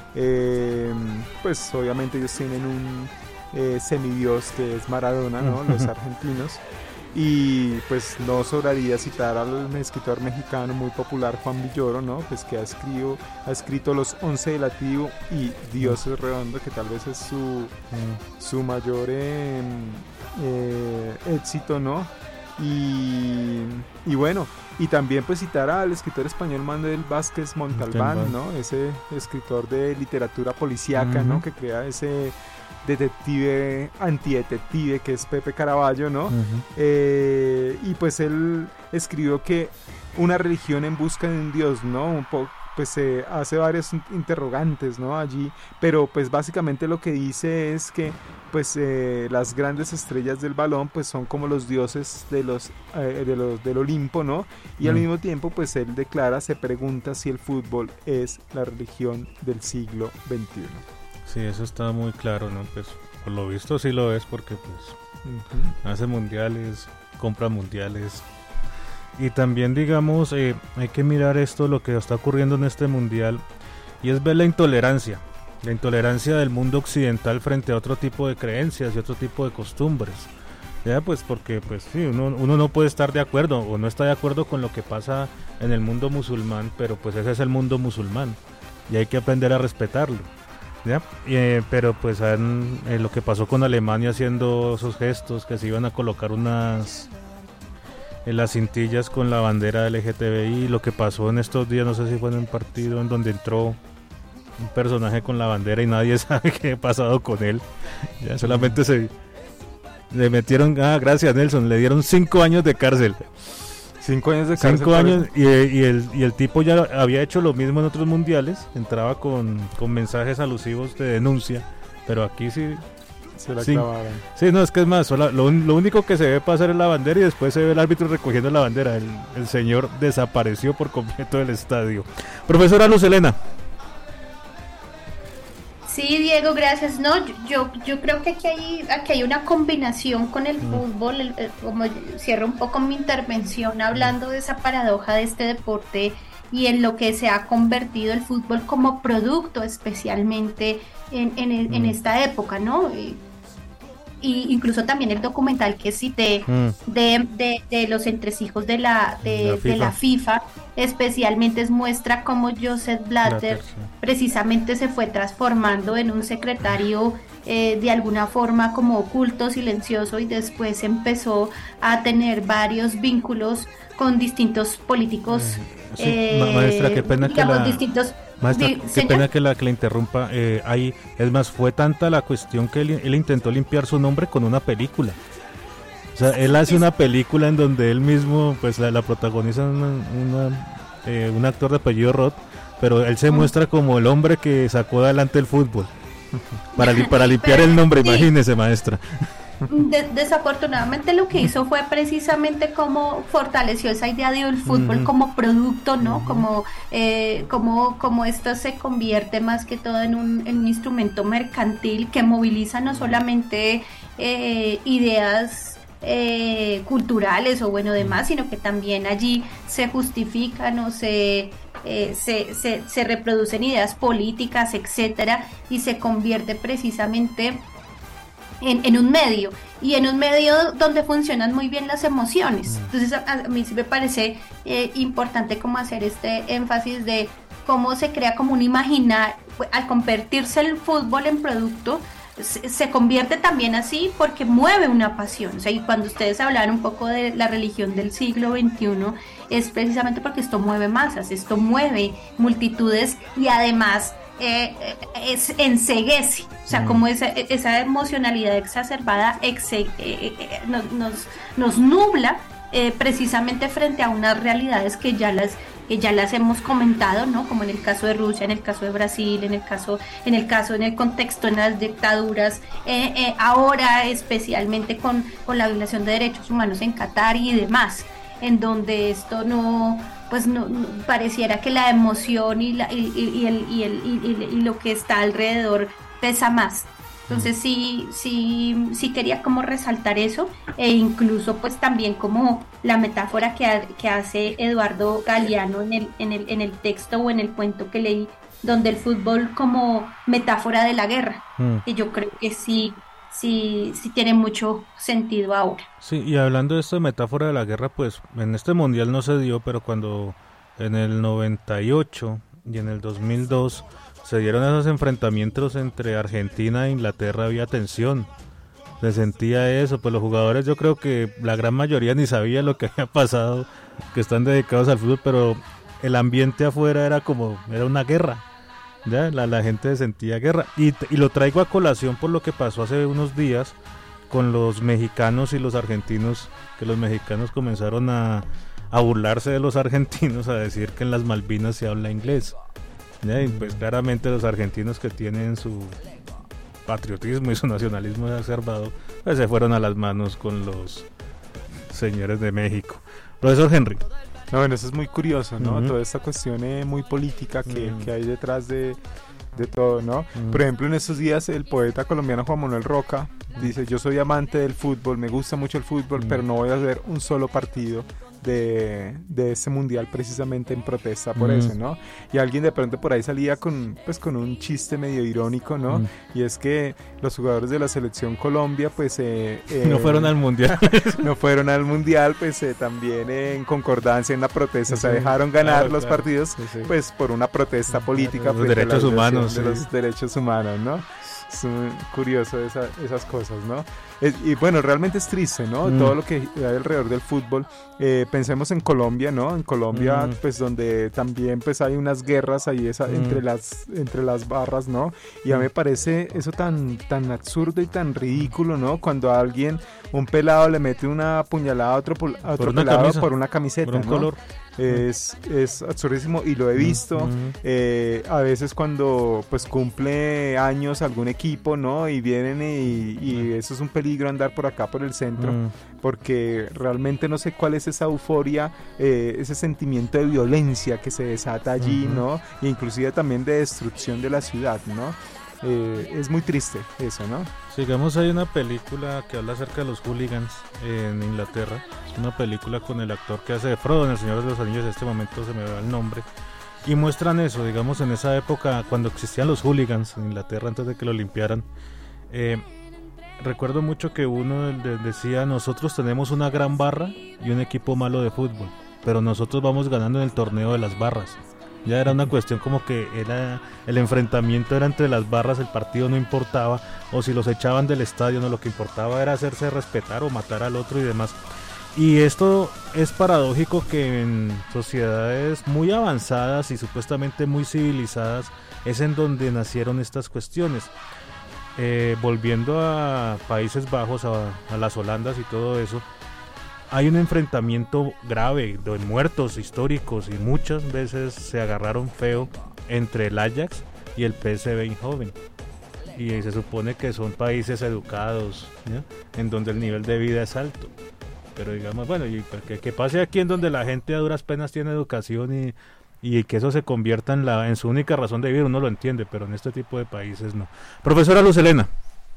Speaker 4: Pues obviamente ellos tienen un semidios que es Maradona, ¿no? Los argentinos. Y pues no sobraría citar al escritor mexicano muy popular Juan Villoro, ¿no? Pues que ha escrito Los 11 de Lativo y Dios es redondo, que tal vez es su mayor éxito, ¿no? Y bueno, y también pues citar al escritor español Manuel Vázquez Montalbán, ¿no? Ese escritor de literatura policíaca, ¿no? Que crea ese detective, antidetective que es Pepe Caraballo, ¿no? Y pues él escribió que una religión en busca de un Dios, ¿no? Pues se hace varios interrogantes, ¿no? Allí, pero pues básicamente lo que dice es que pues las grandes estrellas del balón pues son como los dioses del Olimpo, ¿no? Y al mismo tiempo pues él se pregunta si el fútbol es la religión del siglo XXI.
Speaker 3: Sí, eso está muy claro, ¿no? Pues por lo visto sí lo es, porque pues hace mundiales, compra mundiales. Y también, digamos, hay que mirar esto, lo que está ocurriendo en este mundial, y es ver la intolerancia del mundo occidental frente a otro tipo de creencias y otro tipo de costumbres. Ya, pues porque pues sí, uno no puede estar de acuerdo o no está de acuerdo con lo que pasa en el mundo musulmán, pero pues ese es el mundo musulmán y hay que aprender a respetarlo. ¿Ya? Pero pues lo que pasó con Alemania haciendo esos gestos, que se iban a colocar unas en las cintillas con la bandera LGTBI, lo que pasó en estos días, no sé si fue en un partido en donde entró un personaje con la bandera y nadie sabe qué ha pasado con él. Ya solamente le metieron, gracias Nelson, le dieron 5 años de cárcel.
Speaker 4: 5 años de cárcel.
Speaker 3: 5 años y el tipo ya había hecho lo mismo en otros mundiales, entraba con mensajes alusivos de denuncia, pero aquí sí
Speaker 4: se la clavaron.
Speaker 3: Sí, no, es que es más, lo único que se ve pasar es la bandera y después se ve el árbitro recogiendo la bandera. El señor desapareció por completo del estadio. Profesora Luz Helena.
Speaker 5: Sí, Diego, gracias. No, yo creo que aquí hay una combinación con el fútbol, como cierro un poco mi intervención hablando de esa paradoja de este deporte y en lo que se ha convertido el fútbol como producto, especialmente en esta época, ¿no? Y incluso también el documental que cité de los entresijos de la FIFA, especialmente muestra cómo Joseph Blatter precisamente se fue transformando en un secretario de alguna forma como oculto, silencioso, y después empezó a tener varios vínculos con distintos políticos.
Speaker 3: Maestra, qué pena
Speaker 5: digamos,
Speaker 3: que
Speaker 5: distintos.
Speaker 3: Maestra, qué pena que la interrumpa. Es más, fue tanta la cuestión que él intentó limpiar su nombre con una película. O sea, él hace una película en donde él mismo, pues la protagoniza un actor de apellido Roth, pero él se muestra como el hombre que sacó adelante el fútbol. Para limpiar el nombre, imagínese, maestra.
Speaker 5: Desafortunadamente lo que hizo fue precisamente como fortaleció esa idea del fútbol como producto, ¿no? Como esto se convierte más que todo en un instrumento mercantil que moviliza no solamente ideas culturales o demás, sino que también allí se justifican o se reproducen ideas políticas, etcétera, y se convierte precisamente en un medio, y en un medio donde funcionan muy bien las emociones. Entonces a mí sí me parece importante como hacer este énfasis de cómo se crea como un imaginar, al convertirse el fútbol en producto, se convierte también así porque mueve una pasión. O sea, y cuando ustedes hablaron un poco de la religión del siglo XXI, es precisamente porque esto mueve masas, esto mueve multitudes y además enceguece. O sea, como esa emocionalidad exacerbada nos nubla precisamente frente a unas realidades que ya las hemos comentado, ¿no? Como en el caso de Rusia, en el caso de Brasil, en el contexto en las dictaduras, ahora especialmente con la violación de derechos humanos en Qatar y demás, en donde esto no pareciera que la emoción y lo que está alrededor pesa más. Entonces sí quería como resaltar eso, e incluso pues también como la metáfora que hace Eduardo Galeano en el texto o en el cuento que leí, donde el fútbol como metáfora de la guerra, y yo creo que sí tiene mucho sentido ahora.
Speaker 3: Sí, y hablando de esta metáfora de la guerra, pues en este mundial no se dio, pero cuando en el 98 y en el 2002 se dieron esos enfrentamientos entre Argentina e Inglaterra, había tensión, se sentía eso, pues los jugadores, yo creo que la gran mayoría ni sabía lo que había pasado, que están dedicados al fútbol, pero el ambiente afuera era una guerra, ya la gente sentía guerra, y lo traigo a colación por lo que pasó hace unos días con los mexicanos y los argentinos, que los mexicanos comenzaron a burlarse de los argentinos, a decir que en las Malvinas se habla inglés. Y pues claramente los argentinos, que tienen su patriotismo y su nacionalismo exacerbado, pues se fueron a las manos con los señores de México. Profesor Henry.
Speaker 4: No, bueno, eso es muy curioso, ¿no? Toda esta cuestión muy política que hay detrás de todo, ¿no? Por ejemplo, en estos días el poeta colombiano Juan Manuel Roca dice: yo soy amante del fútbol, me gusta mucho el fútbol, pero no voy a ver un solo partido de ese mundial precisamente en protesta por eso, ¿no? Y alguien de pronto por ahí salía con un chiste medio irónico, ¿no? Y es que los jugadores de la selección Colombia pues
Speaker 3: no fueron al mundial.
Speaker 4: No fueron al mundial, pues también en concordancia, en la protesta, se dejaron ganar los partidos, pues por una protesta política,
Speaker 3: los derechos humanos,
Speaker 4: de los derechos humanos, ¿no? Es curioso esas cosas, ¿no? Y bueno, realmente es triste, ¿no? Todo lo que hay alrededor del fútbol. Pensemos en Colombia, ¿no? En Colombia, pues donde también pues hay unas guerras ahí entre las barras, ¿no? Y a mí me parece eso tan absurdo y tan ridículo, ¿no? Cuando a alguien, un pelado le mete una puñalada a otro pelado por una camiseta,
Speaker 3: por un color.
Speaker 4: Es absurdísimo, y lo he visto a veces cuando pues cumple años algún equipo, ¿no? Y vienen y eso es un peligro andar por acá por el centro, porque realmente no sé cuál es esa euforia, ese sentimiento de violencia que se desata allí, ¿no? E inclusive también de destrucción de la ciudad, ¿no? Es muy triste eso, ¿no?
Speaker 3: Sigamos, hay una película que habla acerca de los hooligans en Inglaterra. Es una película con el actor que hace de Frodo en El Señor de los Anillos, en este momento se me va el nombre, y muestran eso, digamos, en esa época cuando existían los hooligans en Inglaterra antes de que lo limpiaran. Recuerdo mucho que uno decía: nosotros tenemos una gran barra y un equipo malo de fútbol, pero nosotros vamos ganando en el torneo de las barras. Ya era una cuestión como que el enfrentamiento era entre las barras, el partido no importaba, o si los echaban del estadio, no, lo que importaba era hacerse respetar o matar al otro y demás. Y esto es paradójico, que en sociedades muy avanzadas y supuestamente muy civilizadas es en donde nacieron estas cuestiones. Volviendo a Países Bajos, a las Holandas y todo eso, hay un enfrentamiento grave de muertos históricos, y muchas veces se agarraron feo entre el Ajax y el PSV Eindhoven, y se supone que son países educados, ¿no? En donde el nivel de vida es alto, pero digamos, bueno, y que pase aquí en donde la gente a duras penas tiene educación y que eso se convierta en su única razón de vivir, uno lo entiende, pero en este tipo de países no. Profesora Luz Helena.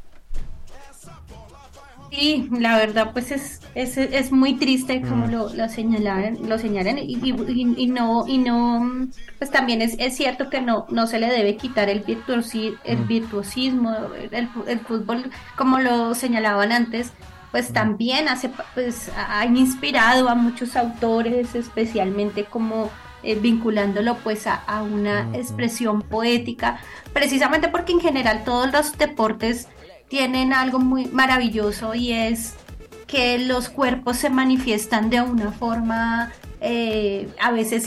Speaker 5: Sí, la verdad pues es muy triste como lo señalan y no, pues también es cierto que no se le debe quitar el virtuosismo, el fútbol, como lo señalaban antes, pues también ha inspirado a muchos autores, especialmente como vinculándolo pues a una expresión poética, precisamente porque en general todos los deportes tienen algo muy maravilloso, y es que los cuerpos se manifiestan de una forma a veces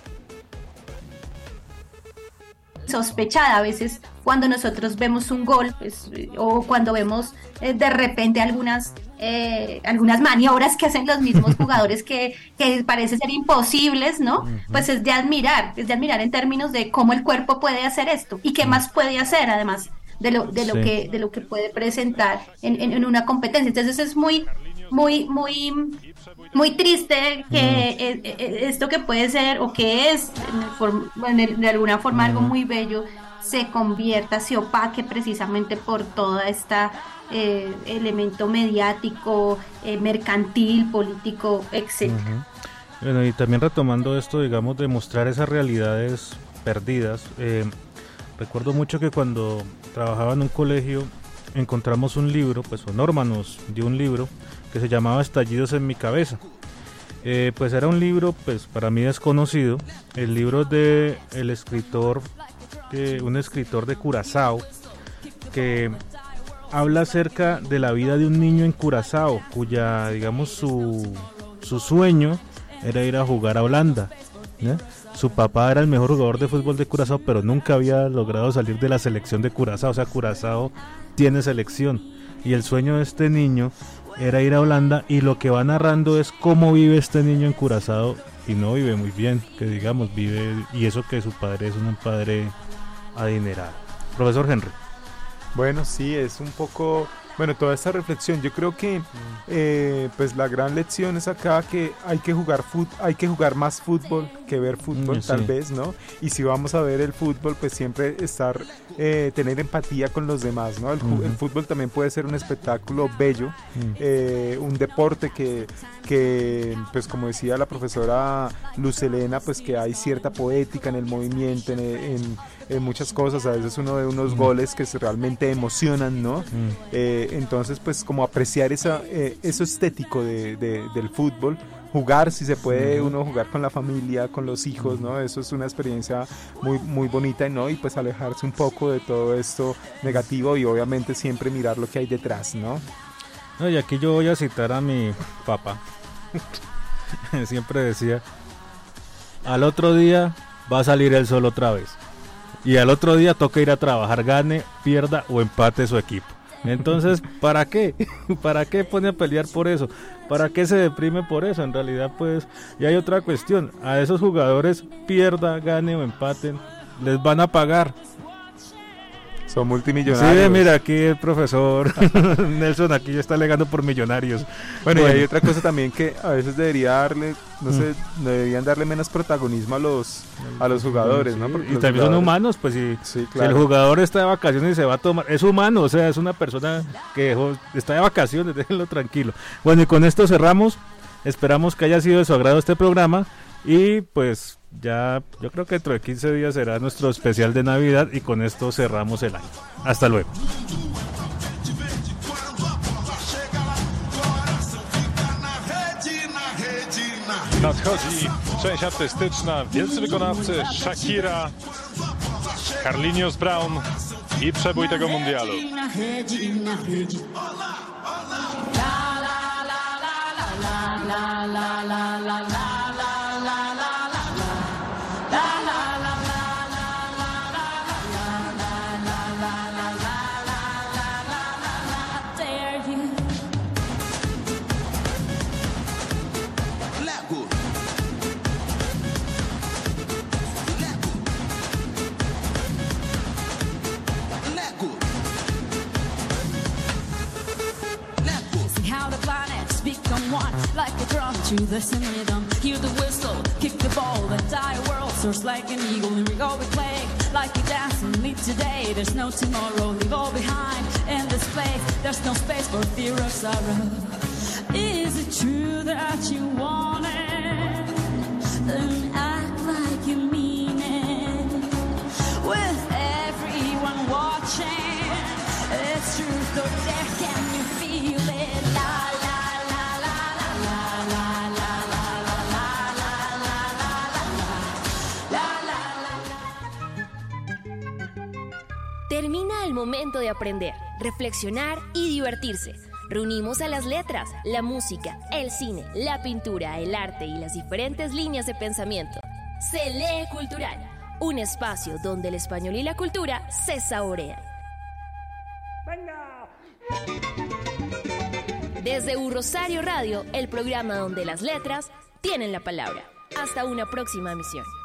Speaker 5: sospechada. A veces cuando nosotros vemos un gol, pues, o cuando vemos de repente algunas maniobras que hacen los mismos jugadores que parece ser imposibles, ¿no? Pues es de admirar en términos de cómo el cuerpo puede hacer esto y qué más puede hacer, además de lo que puede presentar en una competencia. Entonces es muy triste que esto que puede ser, o que es de alguna forma algo muy bello, se opaque precisamente por toda esta elemento mediático, mercantil, político, etcétera.
Speaker 3: Bueno, y también retomando esto, digamos, de mostrar esas realidades perdidas, recuerdo mucho que cuando trabajaba en un colegio encontramos un libro, pues Norma nos dio un libro que se llamaba Estallidos en mi cabeza. Pues era un libro, pues para mí desconocido. El libro es de el escritor, un escritor de Curazao, que habla acerca de la vida de un niño en Curazao, cuya, digamos, su sueño era ir a jugar a Holanda, ¿no? Su papá era el mejor jugador de fútbol de Curazao, pero nunca había logrado salir de la selección de Curazao. O sea, Curazao tiene selección, y el sueño de este niño era ir a Holanda, y lo que va narrando es cómo vive este niño en Curazao, y no vive muy bien, que digamos, vive, y eso que su padre es un padre adinerado. Profesor Henry.
Speaker 4: Bueno, sí, es un poco, bueno, toda esta reflexión. Yo creo que pues la gran lección es acá que hay que jugar más fútbol que ver fútbol,
Speaker 3: sí.
Speaker 4: tal vez, ¿no? Y si vamos a ver el fútbol, pues siempre tener empatía con los demás, ¿no? El fútbol también puede ser un espectáculo bello, un deporte que, pues como decía la profesora Luz Helena, pues que hay cierta poética en el movimiento, en muchas cosas. A veces uno ve unos goles que realmente emocionan, ¿no? Entonces, pues como apreciar eso estético del fútbol, jugar, si se puede uno jugar con la familia, con los hijos, ¿no? Eso es una experiencia muy, muy bonita, ¿no? Y pues alejarse un poco de todo esto negativo, y obviamente siempre mirar lo que hay detrás, ¿no?
Speaker 3: No, y aquí yo voy a citar a mi papá. Siempre decía: al otro día va a salir el sol otra vez, y al otro día toca ir a trabajar, gane, pierda o empate su equipo. Entonces, ¿para qué? ¿Para qué pone a pelear por eso? ¿Para qué se deprime por eso? En realidad, pues, y hay otra cuestión. A esos jugadores, pierda, gane o empaten, les van a pagar.
Speaker 4: Son multimillonarios.
Speaker 3: Sí, mira, aquí el profesor Nelson aquí ya está alegando por millonarios.
Speaker 4: Bueno, y hay otra cosa también, que a veces deberían darle menos protagonismo a los jugadores, ¿no? Porque
Speaker 3: y también son humanos, pues si el jugador está de vacaciones y se va a tomar, es humano, o sea, es una persona que está de vacaciones, déjenlo tranquilo. Bueno, y con esto cerramos. Esperamos que haya sido de su agrado este programa, y pues ya yo creo que dentro de 15 días será nuestro especial de Navidad, y con esto cerramos el año. Hasta luego.
Speaker 8: Nadchodzi część artystyczna, wielcy wykonawcy Shakira, Carlinhos Brown i przebój tego mundialu.
Speaker 9: Like a drum to the rhythm, hear the whistle, kick the ball, the entire world soars like an eagle. And we all be playing like we dance and live today. There's no tomorrow, leave all behind in this place. There's no space for fear or sorrow. Is it true that you want it? Then act like you mean it. With everyone watching, it's truth or dare, can you feel it? La la.
Speaker 1: Termina el el momento de aprender, reflexionar y divertirse. Reunimos a las letras, la música, el cine, la pintura, el arte y las diferentes líneas de pensamiento. Se lee cultural, un espacio donde el español y la cultura se saborean.
Speaker 10: ¡Venga!
Speaker 1: Desde Rosario Radio, el programa donde las letras tienen la palabra. Hasta una próxima emisión.